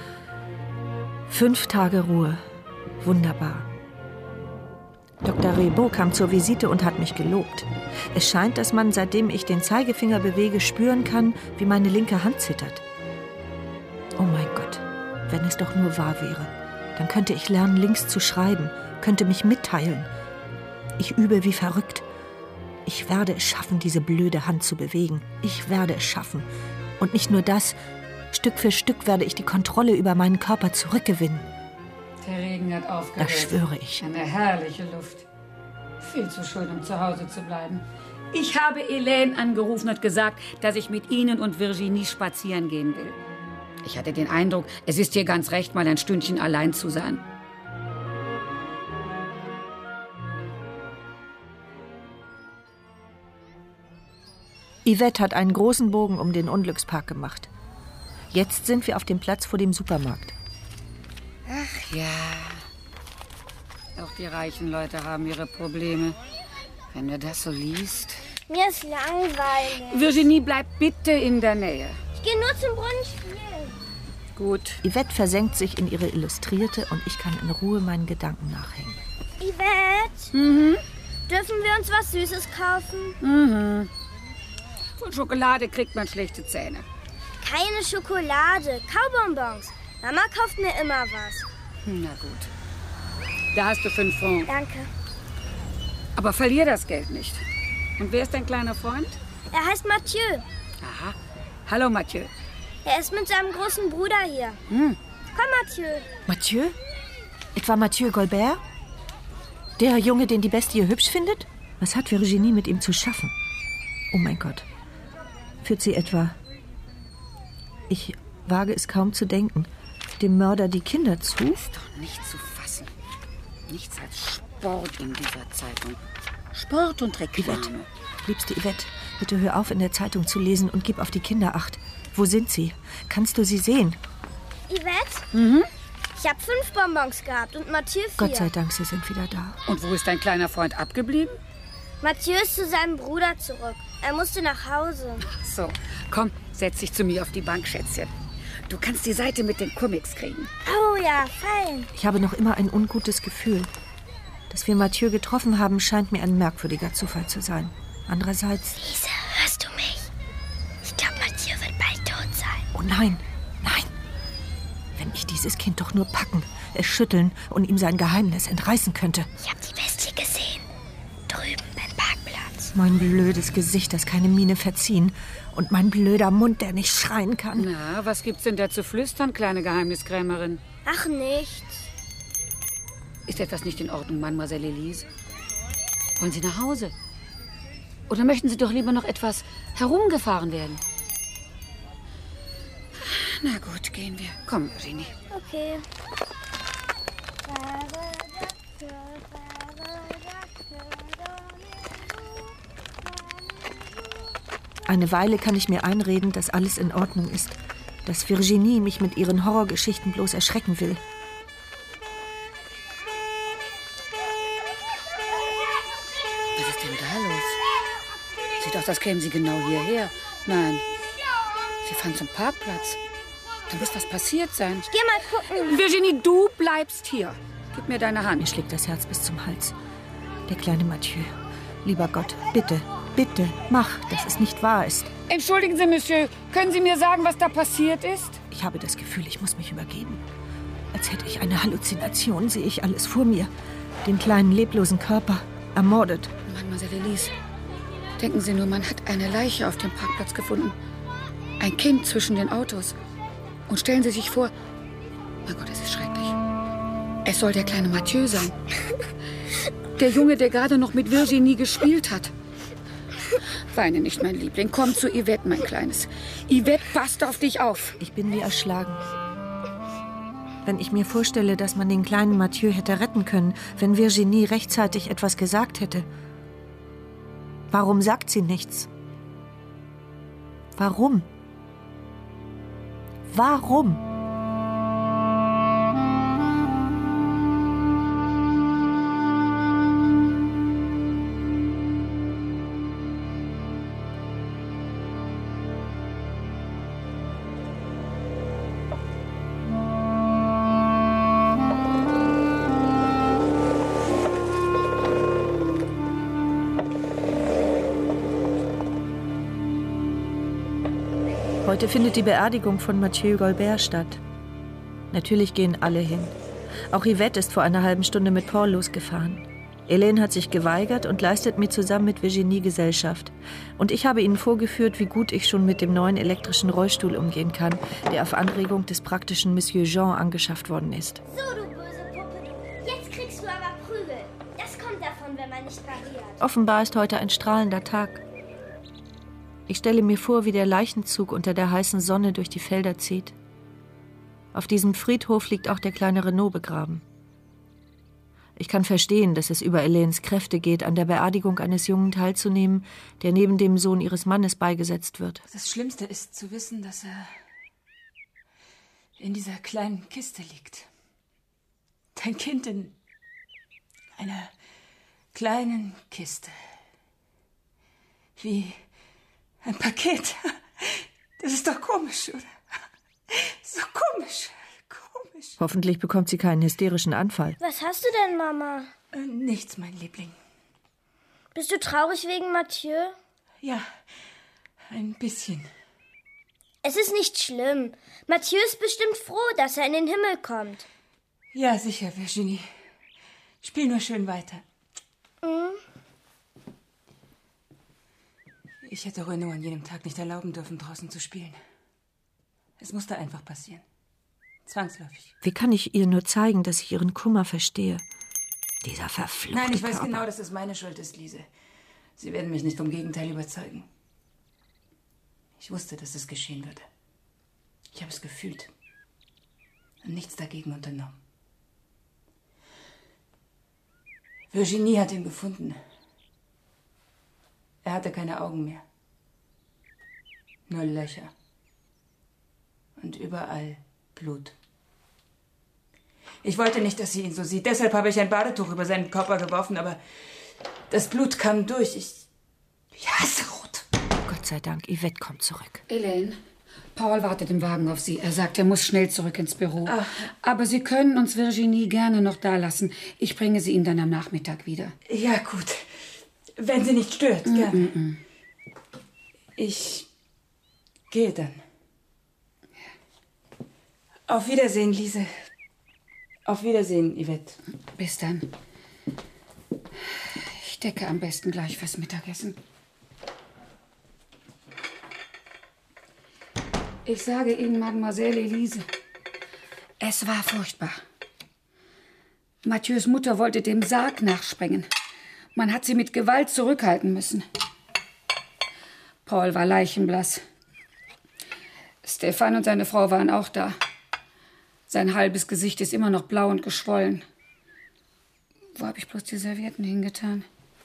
Speaker 3: 5 Tage Ruhe. Wunderbar. Dr. Rebaud kam zur Visite und hat mich gelobt. Es scheint, dass man, seitdem ich den Zeigefinger bewege, spüren kann, wie meine linke Hand zittert. Oh mein Gott, wenn es doch nur wahr wäre. Dann könnte ich lernen, links zu schreiben, könnte mich mitteilen. Ich übe wie verrückt. Ich werde es schaffen, diese blöde Hand zu bewegen. Ich werde es schaffen. Und nicht nur das, Stück für Stück werde ich die Kontrolle über meinen Körper zurückgewinnen.
Speaker 2: Der Regen hat aufgehört.
Speaker 3: Das schwöre ich.
Speaker 2: Eine herrliche Luft. Viel zu schön, um zu Hause zu bleiben. Ich habe Hélène angerufen und gesagt, dass ich mit Ihnen und Virginie spazieren gehen will. Ich hatte den Eindruck, es ist hier ganz recht, mal ein Stündchen allein zu sein.
Speaker 3: Yvette hat einen großen Bogen um den Unglückspark gemacht. Jetzt sind wir auf dem Platz vor dem Supermarkt.
Speaker 2: Ach ja. Auch die reichen Leute haben ihre Probleme. Wenn du das so liest.
Speaker 5: Mir ist langweilig.
Speaker 2: Virginie, bleib bitte in der Nähe.
Speaker 5: Ich gehe nur zum Brunnen spielen.
Speaker 2: Gut.
Speaker 3: Yvette versenkt sich in ihre Illustrierte und ich kann in Ruhe meinen Gedanken nachhängen.
Speaker 5: Yvette? Dürfen wir uns was Süßes kaufen?
Speaker 2: Von Schokolade kriegt man schlechte Zähne.
Speaker 5: Keine Schokolade, Kaubonbons. Mama kauft mir immer was.
Speaker 2: Na gut. Da hast du 5 Francs.
Speaker 5: Danke.
Speaker 2: Aber verlier das Geld nicht. Und wer ist dein kleiner Freund?
Speaker 5: Er heißt Mathieu.
Speaker 2: Aha. Hallo, Mathieu.
Speaker 5: Er ist mit seinem großen Bruder hier. Komm, Mathieu.
Speaker 3: Mathieu? Etwa Mathieu Golbert? Der Junge, den die Bestie hübsch findet? Was hat Virginie mit ihm zu schaffen? Oh mein Gott. Führt sie etwa... Ich wage es kaum zu denken. Dem Mörder die Kinder zu?
Speaker 2: Ist doch nicht zu fassen. Nichts als Sport in dieser Zeitung. Sport und Reklame.
Speaker 3: Yvette, liebste Yvette, bitte hör auf, in der Zeitung zu lesen und gib auf die Kinder Acht. Wo sind sie? Kannst du sie sehen?
Speaker 5: Yvette? Ich habe 5 Bonbons gehabt und Mathieu 4.
Speaker 3: Gott sei Dank, sie sind wieder da.
Speaker 2: Und wo ist dein kleiner Freund abgeblieben?
Speaker 5: Mathieu ist zu seinem Bruder zurück. Er musste nach Hause.
Speaker 2: So, komm, setz dich zu mir auf die Bank, Schätzchen. Du kannst die Seite mit den Comics kriegen.
Speaker 5: Oh ja, fein.
Speaker 3: Ich habe noch immer ein ungutes Gefühl. Dass wir Mathieu getroffen haben, scheint mir ein merkwürdiger Zufall zu sein. Andererseits...
Speaker 5: Lise, hörst du mich? Ich glaube, Mathieu wird bald tot sein.
Speaker 3: Oh nein, nein. Wenn ich dieses Kind doch nur packen, es schütteln und ihm sein Geheimnis entreißen könnte.
Speaker 5: Ich habe die Bestie gesehen. Drüben beim Parkplatz.
Speaker 3: Mein blödes Gesicht, das keine Miene verziehen. Und mein blöder Mund, der nicht schreien kann.
Speaker 2: Na, was gibt's denn da zu flüstern, kleine Geheimniskrämerin?
Speaker 5: Ach, nichts.
Speaker 2: Ist etwas nicht in Ordnung, Mademoiselle Elise? Wollen Sie nach Hause? Oder möchten Sie doch lieber noch etwas herumgefahren werden? Na gut, gehen wir. Komm, Virginie.
Speaker 5: Okay.
Speaker 3: Eine Weile kann ich mir einreden, dass alles in Ordnung ist. Dass Virginie mich mit ihren Horrorgeschichten bloß erschrecken will.
Speaker 2: Was ist denn da los? Sieht aus, als kämen Sie genau hierher. Nein, Sie fahren zum Parkplatz. Da muss was passiert sein.
Speaker 5: Ich geh mal gucken.
Speaker 2: Virginie, du bleibst hier. Gib mir deine Hand.
Speaker 3: Mir schlägt das Herz bis zum Hals. Der kleine Mathieu. Lieber Gott, bitte, bitte, mach, dass es nicht wahr ist.
Speaker 2: Entschuldigen Sie, Monsieur. Können Sie mir sagen, was da passiert ist?
Speaker 3: Ich habe das Gefühl, ich muss mich übergeben. Als hätte ich eine Halluzination, sehe ich alles vor mir. Den kleinen, leblosen Körper, ermordet.
Speaker 2: Mademoiselle Elise, denken Sie nur, man hat eine Leiche auf dem Parkplatz gefunden. Ein Kind zwischen den Autos. Und stellen Sie sich vor, mein Gott, es ist schrecklich. Es soll der kleine Mathieu sein. Der Junge, der gerade noch mit Virginie gespielt hat. Weine nicht, mein Liebling. Komm zu Yvette, mein Kleines. Yvette, passt auf dich auf.
Speaker 3: Ich bin wie erschlagen. Wenn ich mir vorstelle, dass man den kleinen Mathieu hätte retten können, wenn Virginie rechtzeitig etwas gesagt hätte. Warum sagt sie nichts? Warum? Warum? Heute findet die Beerdigung von Mathieu Golbert statt. Natürlich gehen alle hin. Auch Yvette ist vor einer halben Stunde mit Paul losgefahren. Hélène hat sich geweigert und leistet mir zusammen mit Virginie Gesellschaft. Und ich habe ihnen vorgeführt, wie gut ich schon mit dem neuen elektrischen Rollstuhl umgehen kann, der auf Anregung des praktischen Monsieur Jean angeschafft worden ist.
Speaker 5: So, du böse Puppe, du. Jetzt kriegst du aber Prügel. Das kommt davon, wenn man nicht pariert.
Speaker 3: Offenbar ist heute ein strahlender Tag. Ich stelle mir vor, wie der Leichenzug unter der heißen Sonne durch die Felder zieht. Auf diesem Friedhof liegt auch der kleine Renaud begraben. Ich kann verstehen, dass es über Hélènes Kräfte geht, an der Beerdigung eines Jungen teilzunehmen, der neben dem Sohn ihres Mannes beigesetzt wird.
Speaker 9: Das Schlimmste ist zu wissen, dass er in dieser kleinen Kiste liegt. Dein Kind in einer kleinen Kiste. Wie ein Paket. Das ist doch komisch, oder? So komisch. Komisch.
Speaker 3: Hoffentlich bekommt sie keinen hysterischen Anfall.
Speaker 5: Was hast du denn, Mama?
Speaker 9: Nichts, mein Liebling.
Speaker 5: Bist du traurig wegen Mathieu?
Speaker 9: Ja, ein bisschen.
Speaker 5: Es ist nicht schlimm. Mathieu ist bestimmt froh, dass er in den Himmel kommt.
Speaker 9: Ja, sicher, Virginie. Spiel nur schön weiter.
Speaker 5: Mhm.
Speaker 9: Ich hätte Renaud an jedem Tag nicht erlauben dürfen, draußen zu spielen. Es musste einfach passieren. Zwangsläufig.
Speaker 3: Wie kann ich ihr nur zeigen, dass ich ihren Kummer verstehe? Dieser verfluchte
Speaker 9: Nein, ich weiß
Speaker 3: Körper.
Speaker 9: genau, dass es meine Schuld ist, Lise. Sie werden mich nicht vom Gegenteil überzeugen. Ich wusste, dass es geschehen würde. Ich habe es gefühlt und nichts dagegen unternommen. Virginie hat ihn gefunden. Er hatte keine Augen mehr. Nur Löcher. Und überall Blut. Ich wollte nicht, dass sie ihn so sieht. Deshalb habe ich ein Badetuch über seinen Körper geworfen, aber das Blut kam durch. Ich hasse Rot.
Speaker 3: Gott sei Dank, Yvette kommt zurück.
Speaker 2: Hélène, Paul wartet im Wagen auf Sie. Er sagt, er muss schnell zurück ins Büro. Ach. Aber Sie können uns Virginie gerne noch da lassen. Ich bringe sie Ihnen dann am Nachmittag wieder.
Speaker 9: Ja, gut. Wenn sie nicht stört, gerne. Ich gehe dann. Auf Wiedersehen, Lise. Auf Wiedersehen, Yvette.
Speaker 2: Bis dann. Ich decke am besten gleich fürs Mittagessen. Ich sage Ihnen, Mademoiselle Elise, es war furchtbar. Mathieu's Mutter wollte dem Sarg nachsprengen. Man hat sie mit Gewalt zurückhalten müssen. Paul war leichenblass. Stefan und seine Frau waren auch da. Sein halbes Gesicht ist immer noch blau und geschwollen. Wo habe ich bloß die Servietten hingetan?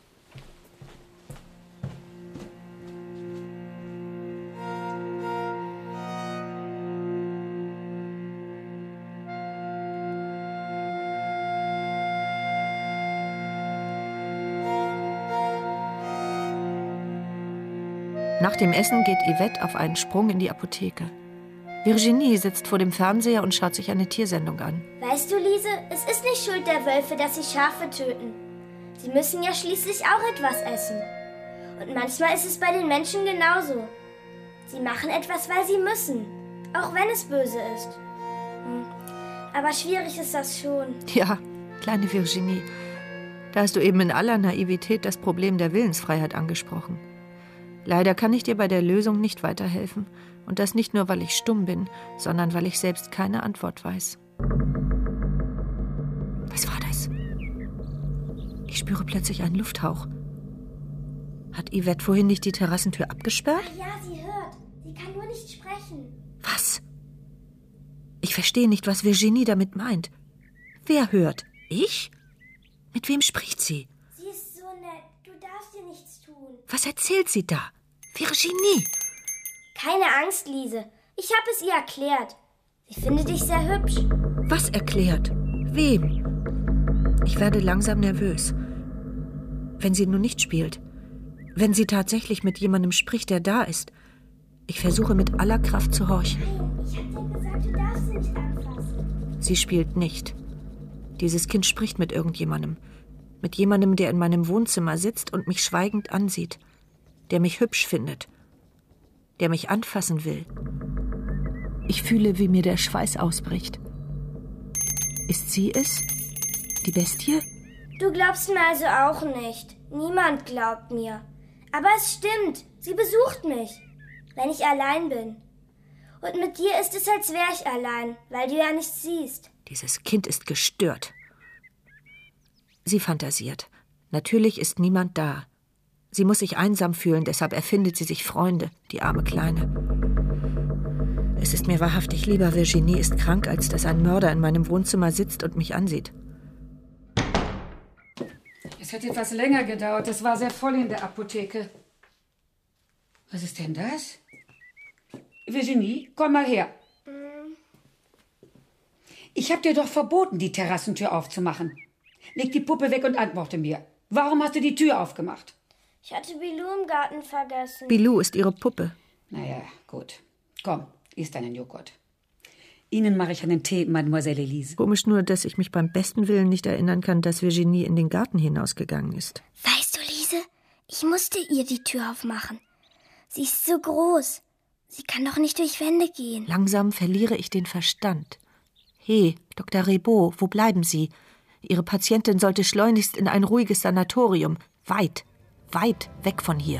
Speaker 3: Nach dem Essen geht Yvette auf einen Sprung in die Apotheke. Virginie sitzt vor dem Fernseher und schaut sich eine Tiersendung an.
Speaker 5: Weißt du, Lise, es ist nicht Schuld der Wölfe, dass sie Schafe töten. Sie müssen ja schließlich auch etwas essen. Und manchmal ist es bei den Menschen genauso. Sie machen etwas, weil sie müssen, auch wenn es böse ist. Aber schwierig ist das schon.
Speaker 3: Ja, kleine Virginie, da hast du eben in aller Naivität das Problem der Willensfreiheit angesprochen. Leider kann ich dir bei der Lösung nicht weiterhelfen. Und das nicht nur, weil ich stumm bin, sondern weil ich selbst keine Antwort weiß. Was war das? Ich spüre plötzlich einen Lufthauch. Hat Yvette vorhin nicht die Terrassentür abgesperrt?
Speaker 5: Ach ja, sie hört. Sie kann nur nicht sprechen.
Speaker 3: Was? Ich verstehe nicht, was Virginie damit meint. Wer hört? Ich? Mit wem spricht sie?
Speaker 5: Sie ist so nett. Du darfst ihr nichts tun.
Speaker 3: Was erzählt sie da? Virginie!
Speaker 5: Keine Angst, Lise. Ich habe es ihr erklärt. Sie findet dich sehr hübsch.
Speaker 3: Was erklärt? Wem? Ich werde langsam nervös. Wenn sie nur nicht spielt. Wenn sie tatsächlich mit jemandem spricht, der da ist. Ich versuche mit aller Kraft zu horchen.
Speaker 5: Nein, ich habe dir gesagt, du darfst sie nicht anfassen.
Speaker 3: Sie spielt nicht. Dieses Kind spricht mit irgendjemandem. Mit jemandem, der in meinem Wohnzimmer sitzt und mich schweigend ansieht. Der mich hübsch findet. Der mich anfassen will. Ich fühle, wie mir der Schweiß ausbricht. Ist sie es? Die Bestie?
Speaker 5: Du glaubst mir also auch nicht. Niemand glaubt mir. Aber es stimmt. Sie besucht mich, wenn ich allein bin. Und mit dir ist es, als wäre ich allein, weil du ja nichts siehst.
Speaker 3: Dieses Kind ist gestört. Sie fantasiert. Natürlich ist niemand da. Sie muss sich einsam fühlen, deshalb erfindet sie sich Freunde, die arme Kleine. Es ist mir wahrhaftig lieber, Virginie ist krank, als dass ein Mörder in meinem Wohnzimmer sitzt und mich ansieht.
Speaker 2: Es hat etwas länger gedauert. Es war sehr voll in der Apotheke. Was ist denn das? Virginie, komm mal her. Ich habe dir doch verboten, die Terrassentür aufzumachen. Leg die Puppe weg und antworte mir. Warum hast du die Tür aufgemacht?
Speaker 5: Ich hatte Bilou im Garten vergessen.
Speaker 3: Bilou ist ihre Puppe.
Speaker 2: Naja, gut. Komm, isst einen Joghurt. Ihnen mache ich einen Tee, Mademoiselle Elise.
Speaker 3: Komisch nur, dass ich mich beim besten Willen nicht erinnern kann, dass Virginie in den Garten hinausgegangen ist.
Speaker 5: Weißt du, Lise, ich musste ihr die Tür aufmachen. Sie ist so groß. Sie kann doch nicht durch Wände gehen.
Speaker 3: Langsam verliere ich den Verstand. Hey, Dr. Rebaud, wo bleiben Sie? Ihre Patientin sollte schleunigst in ein ruhiges Sanatorium. Weit weg von hier.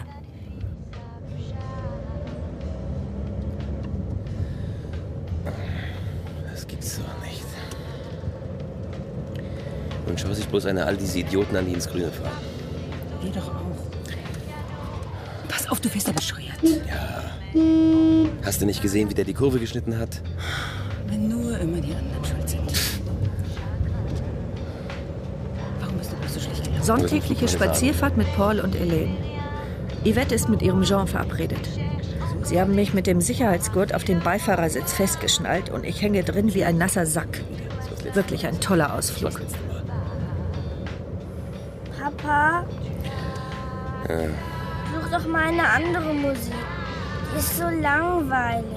Speaker 6: Das gibt's doch nicht. Und schau sich bloß einer all diese Idioten an, die ins Grüne fahren.
Speaker 2: Geh doch auch. Pass auf, du wirst ja bescheuert.
Speaker 6: Ja. Hast du nicht gesehen, wie der die Kurve geschnitten hat?
Speaker 2: Wenn nur immer die anderen schuld sind. Warum bist du bloß so schlecht gelaufen?
Speaker 3: Sonntägliche Spazierfahrt mit Paul und Helene. Yvette ist mit ihrem Jean verabredet. Sie haben mich mit dem Sicherheitsgurt auf den Beifahrersitz festgeschnallt und ich hänge drin wie ein nasser Sack. Wirklich ein toller Ausflug.
Speaker 5: Papa?
Speaker 6: Ja.
Speaker 5: Such doch mal eine andere Musik. Die ist so langweilig.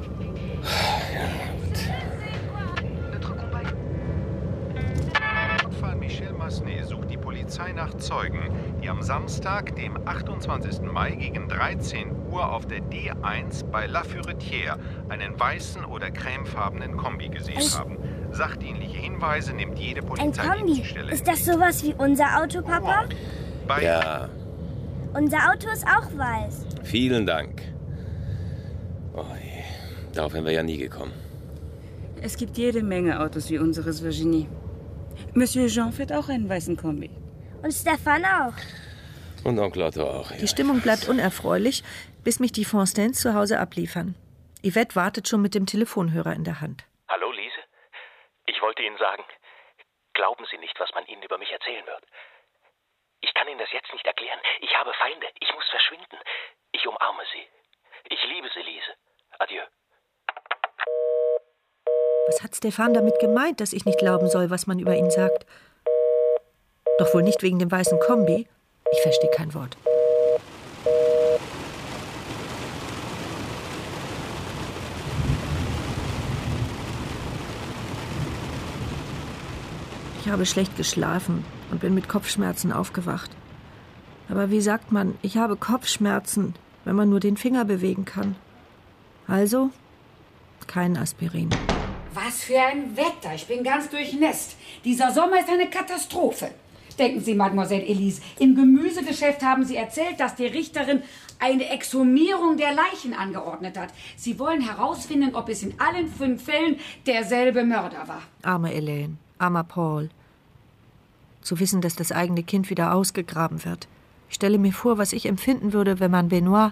Speaker 12: Michel Massenet sucht die Polizei nach Zeugen, die am Samstag, dem 28. Mai gegen 13 Uhr auf der D1 bei La Furetière einen weißen oder cremefarbenen Kombi gesehen haben. Sachdienliche Hinweise nimmt jede
Speaker 5: Ein Kombi?
Speaker 12: Polizeidienststelle.
Speaker 5: Ist das sowas wie unser Auto, Papa?
Speaker 12: bei...
Speaker 6: Ja,
Speaker 5: Unser Auto ist auch weiß.
Speaker 6: vielen Dank. Oh je, darauf wären wir ja nie gekommen.
Speaker 9: Es gibt jede Menge Autos wie unseres, Virginie. Monsieur Jean fährt auch einen weißen Kombi.
Speaker 5: Und Stefan auch.
Speaker 6: Und Onkel Otto auch, ja.
Speaker 3: Die Stimmung bleibt unerfreulich, bis mich die Fontaines zu Hause abliefern. Yvette wartet schon mit dem Telefonhörer in der Hand.
Speaker 13: Hallo, Lise. Ich wollte Ihnen sagen, glauben Sie nicht, was man Ihnen über mich erzählen wird. Ich kann Ihnen das jetzt nicht erklären. Ich habe Feinde. Ich muss verschwinden. Ich umarme Sie. Ich liebe Sie, Lise. Adieu.
Speaker 3: Was hat Stefan damit gemeint, dass ich nicht glauben soll, was man über ihn sagt? Doch wohl nicht wegen dem weißen Kombi? Ich verstehe kein Wort. Ich habe schlecht geschlafen und bin mit Kopfschmerzen aufgewacht. Aber wie sagt man, ich habe Kopfschmerzen, wenn man nur den Finger bewegen kann. Also kein Aspirin.
Speaker 2: Was für ein Wetter. Ich bin ganz durchnässt. Dieser Sommer ist eine Katastrophe. Denken Sie, Mademoiselle Elise, im Gemüsegeschäft haben Sie erzählt, dass die Richterin eine Exhumierung der Leichen angeordnet hat. Sie wollen herausfinden, ob es in allen 5 Fällen derselbe Mörder war.
Speaker 3: Arme Elaine, armer Paul. Zu wissen, dass das eigene Kind wieder ausgegraben wird. Ich stelle mir vor, was ich empfinden würde, wenn man Benoit,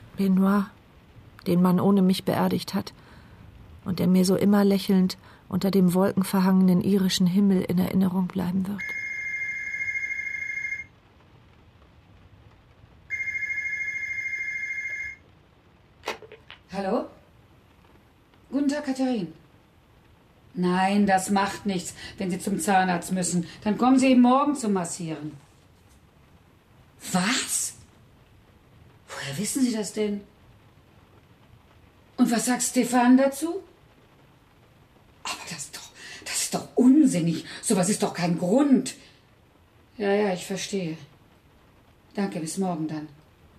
Speaker 3: den Mann ohne mich beerdigt hat, und der mir so immer lächelnd unter dem wolkenverhangenen irischen Himmel in Erinnerung bleiben wird.
Speaker 2: Hallo? Guten Tag, Katharin. Nein, das macht nichts, wenn Sie zum Zahnarzt müssen. Dann kommen Sie eben morgen zum Massieren. Was? Woher wissen Sie das denn? Und was sagt Stefan dazu? Aber das ist doch unsinnig. Sowas ist doch kein Grund. Ja, ich verstehe. Danke, bis morgen dann.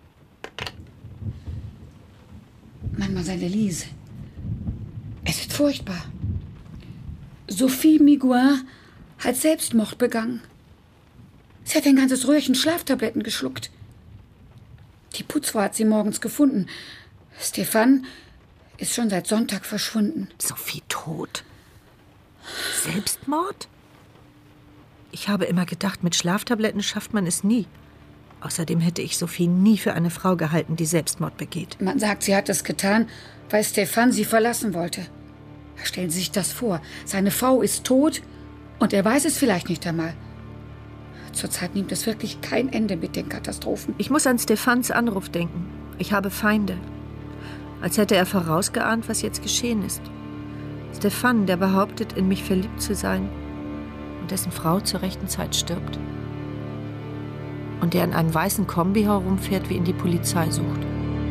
Speaker 2: Mademoiselle Elise, es ist furchtbar. Sophie Miguin hat Selbstmord begangen. Sie hat ein ganzes Röhrchen Schlaftabletten geschluckt. Die Putzfrau hat sie morgens gefunden. Stefan ist schon seit Sonntag verschwunden.
Speaker 3: Sophie tot? Selbstmord? Ich habe immer gedacht, mit Schlaftabletten schafft man es nie. Außerdem hätte ich Sophie nie für eine Frau gehalten, die Selbstmord begeht.
Speaker 2: Man sagt, sie hat es getan, weil Stefan sie verlassen wollte. Stellen Sie sich das vor. Seine Frau ist tot und er weiß es vielleicht nicht einmal. Zurzeit nimmt es wirklich kein Ende mit den Katastrophen.
Speaker 3: Ich muss an Stefans Anruf denken. Ich habe Feinde. Als hätte er vorausgeahnt, was jetzt geschehen ist. Stefan, der behauptet, in mich verliebt zu sein und dessen Frau zur rechten Zeit stirbt. Und der in einem weißen Kombi herumfährt, wie ihn die Polizei sucht.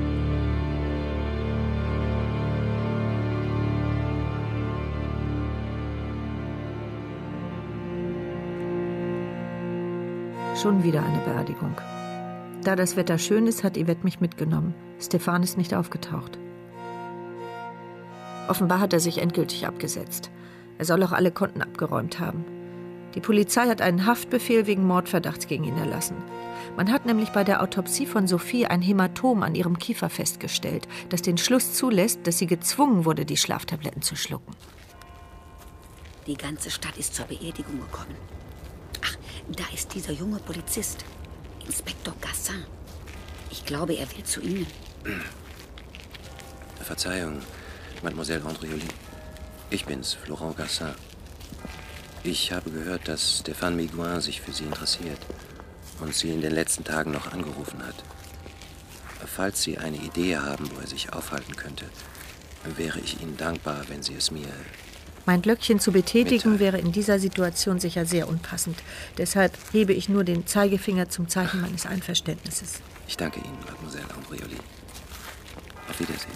Speaker 3: Schon wieder eine Beerdigung. Da das Wetter schön ist, hat Yvette mich mitgenommen. Stefan ist nicht aufgetaucht. Offenbar hat er sich endgültig abgesetzt. Er soll auch alle Konten abgeräumt haben. Die Polizei hat einen Haftbefehl wegen Mordverdachts gegen ihn erlassen. Man hat nämlich bei der Autopsie von Sophie ein Hämatom an ihrem Kiefer festgestellt, das den Schluss zulässt, dass sie gezwungen wurde, die Schlaftabletten zu schlucken.
Speaker 2: Die ganze Stadt ist zur Beerdigung gekommen. Ach, da ist dieser junge Polizist, Inspektor Gassin. Ich glaube, er will zu Ihnen.
Speaker 6: Verzeihung, Mademoiselle Andrioli. Ich bin's, Florent Gassin. Ich habe gehört, dass Stefan Miguin sich für Sie interessiert und Sie in den letzten Tagen noch angerufen hat. Falls Sie eine Idee haben, wo er sich aufhalten könnte, wäre ich Ihnen dankbar, wenn Sie es mir...
Speaker 3: Mein Glöckchen zu betätigen wäre in dieser Situation sicher sehr unpassend. Deshalb hebe ich nur den Zeigefinger zum Zeichen meines Einverständnisses.
Speaker 6: Ich danke Ihnen, Mademoiselle Andrioli. Auf Wiedersehen.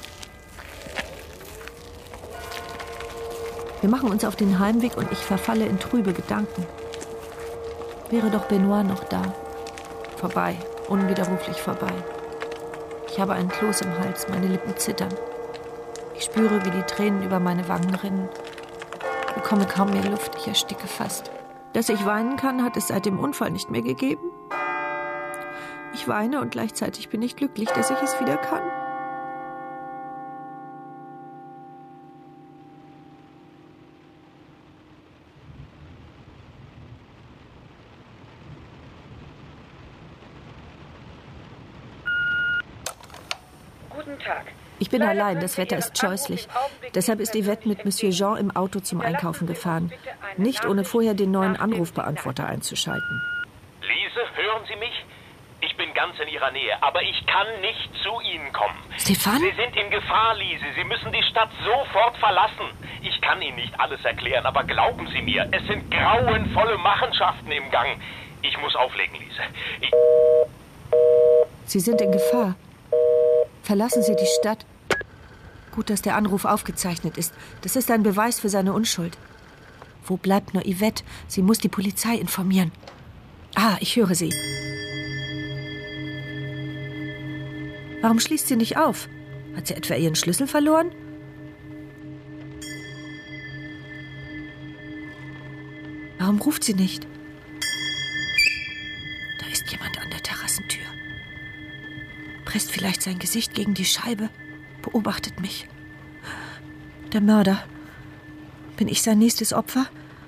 Speaker 3: Wir machen uns auf den Heimweg und ich verfalle in trübe Gedanken. Wäre doch Benoit noch da. Vorbei, unwiderruflich vorbei. Ich habe einen Kloß im Hals, meine Lippen zittern. Ich spüre, wie die Tränen über meine Wangen rinnen. Ich bekomme kaum mehr Luft, ich ersticke fast. Dass ich weinen kann, hat es seit dem Unfall nicht mehr gegeben. Ich weine und gleichzeitig bin ich glücklich, dass ich es wieder kann.
Speaker 2: Guten Tag.
Speaker 3: Ich bin allein, das Wetter ist scheußlich. Deshalb ist Yvette mit Monsieur Jean im Auto zum Einkaufen gefahren. Nicht ohne vorher den neuen Anrufbeantworter einzuschalten.
Speaker 13: Lise, hören Sie mich? Ich bin ganz in Ihrer Nähe, aber ich kann nicht zu Ihnen kommen.
Speaker 3: Stefan?
Speaker 13: Sie sind in Gefahr, Lise. Sie müssen die Stadt sofort verlassen. Ich kann Ihnen nicht alles erklären, aber glauben Sie mir, es sind grauenvolle Machenschaften im Gang. Ich muss auflegen, Lise.
Speaker 3: Sie sind in Gefahr. Verlassen Sie die Stadt. Gut, dass der Anruf aufgezeichnet ist. Das ist ein Beweis für seine Unschuld. Wo bleibt nur Yvette? Sie muss die Polizei informieren. Ah, ich höre sie. Warum schließt sie nicht auf? Hat sie etwa ihren Schlüssel verloren? Warum ruft sie nicht? Da ist jemand an der Terrassentür. Presst vielleicht sein Gesicht gegen die Scheibe, beobachtet mich. Der Mörder. Bin ich sein nächstes Opfer?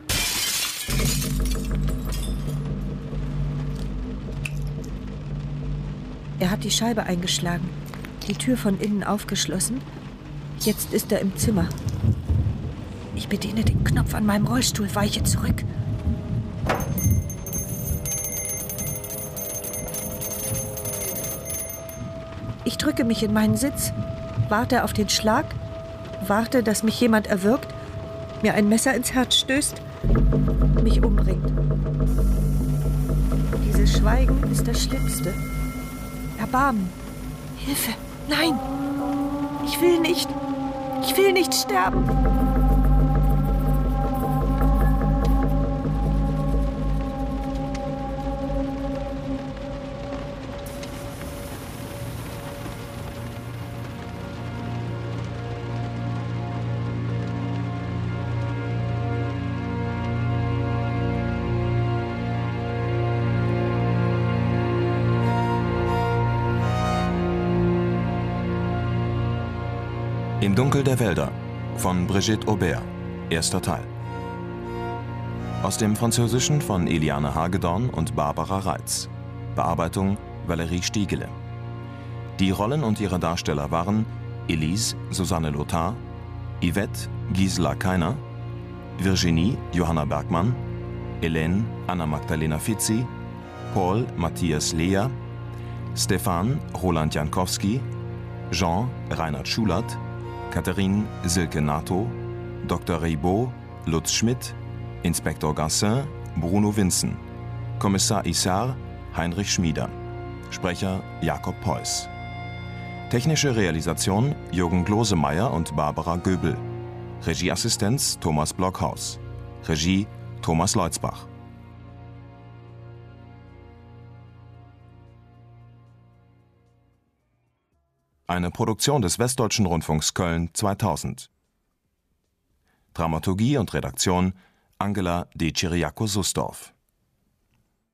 Speaker 3: Er hat die Scheibe eingeschlagen, die Tür von innen aufgeschlossen. Jetzt ist er im Zimmer. Ich bediene den Knopf an meinem Rollstuhl, weiche zurück. Ich drücke mich in meinen Sitz, warte auf den Schlag, warte, dass mich jemand erwürgt, mir ein Messer ins Herz stößt, mich umbringt. Dieses Schweigen ist das Schlimmste. Erbarmen. Hilfe. Nein. Ich will nicht. Ich will nicht sterben.
Speaker 1: Im Dunkel der Wälder von Brigitte Aubert, erster Teil. Aus dem Französischen von Eliane Hagedorn und Barbara Reitz. Bearbeitung Valerie Stiegele. Die Rollen und ihre Darsteller waren Elise Susanne Lothar, Yvette Gisela Keiner, Virginie Johanna Bergmann, Hélène Anna Magdalena Fizzi, Paul Matthias Lea, Stefan Roland Jankowski, Jean Reinhard Schulert, Catherine Silke Nato, Dr. Ribot Lutz Schmidt, Inspektor Gassin Bruno Winzen, Kommissar Issar Heinrich Schmieder, Sprecher Jakob Preuß. Technische Realisation Jürgen Glosemeyer und Barbara Göbel. Regieassistenz Thomas Blockhaus. Regie Thomas Leutzbach. Eine Produktion des Westdeutschen Rundfunks Köln 2000. Dramaturgie und Redaktion Angela De Chiriaco-Susdorf.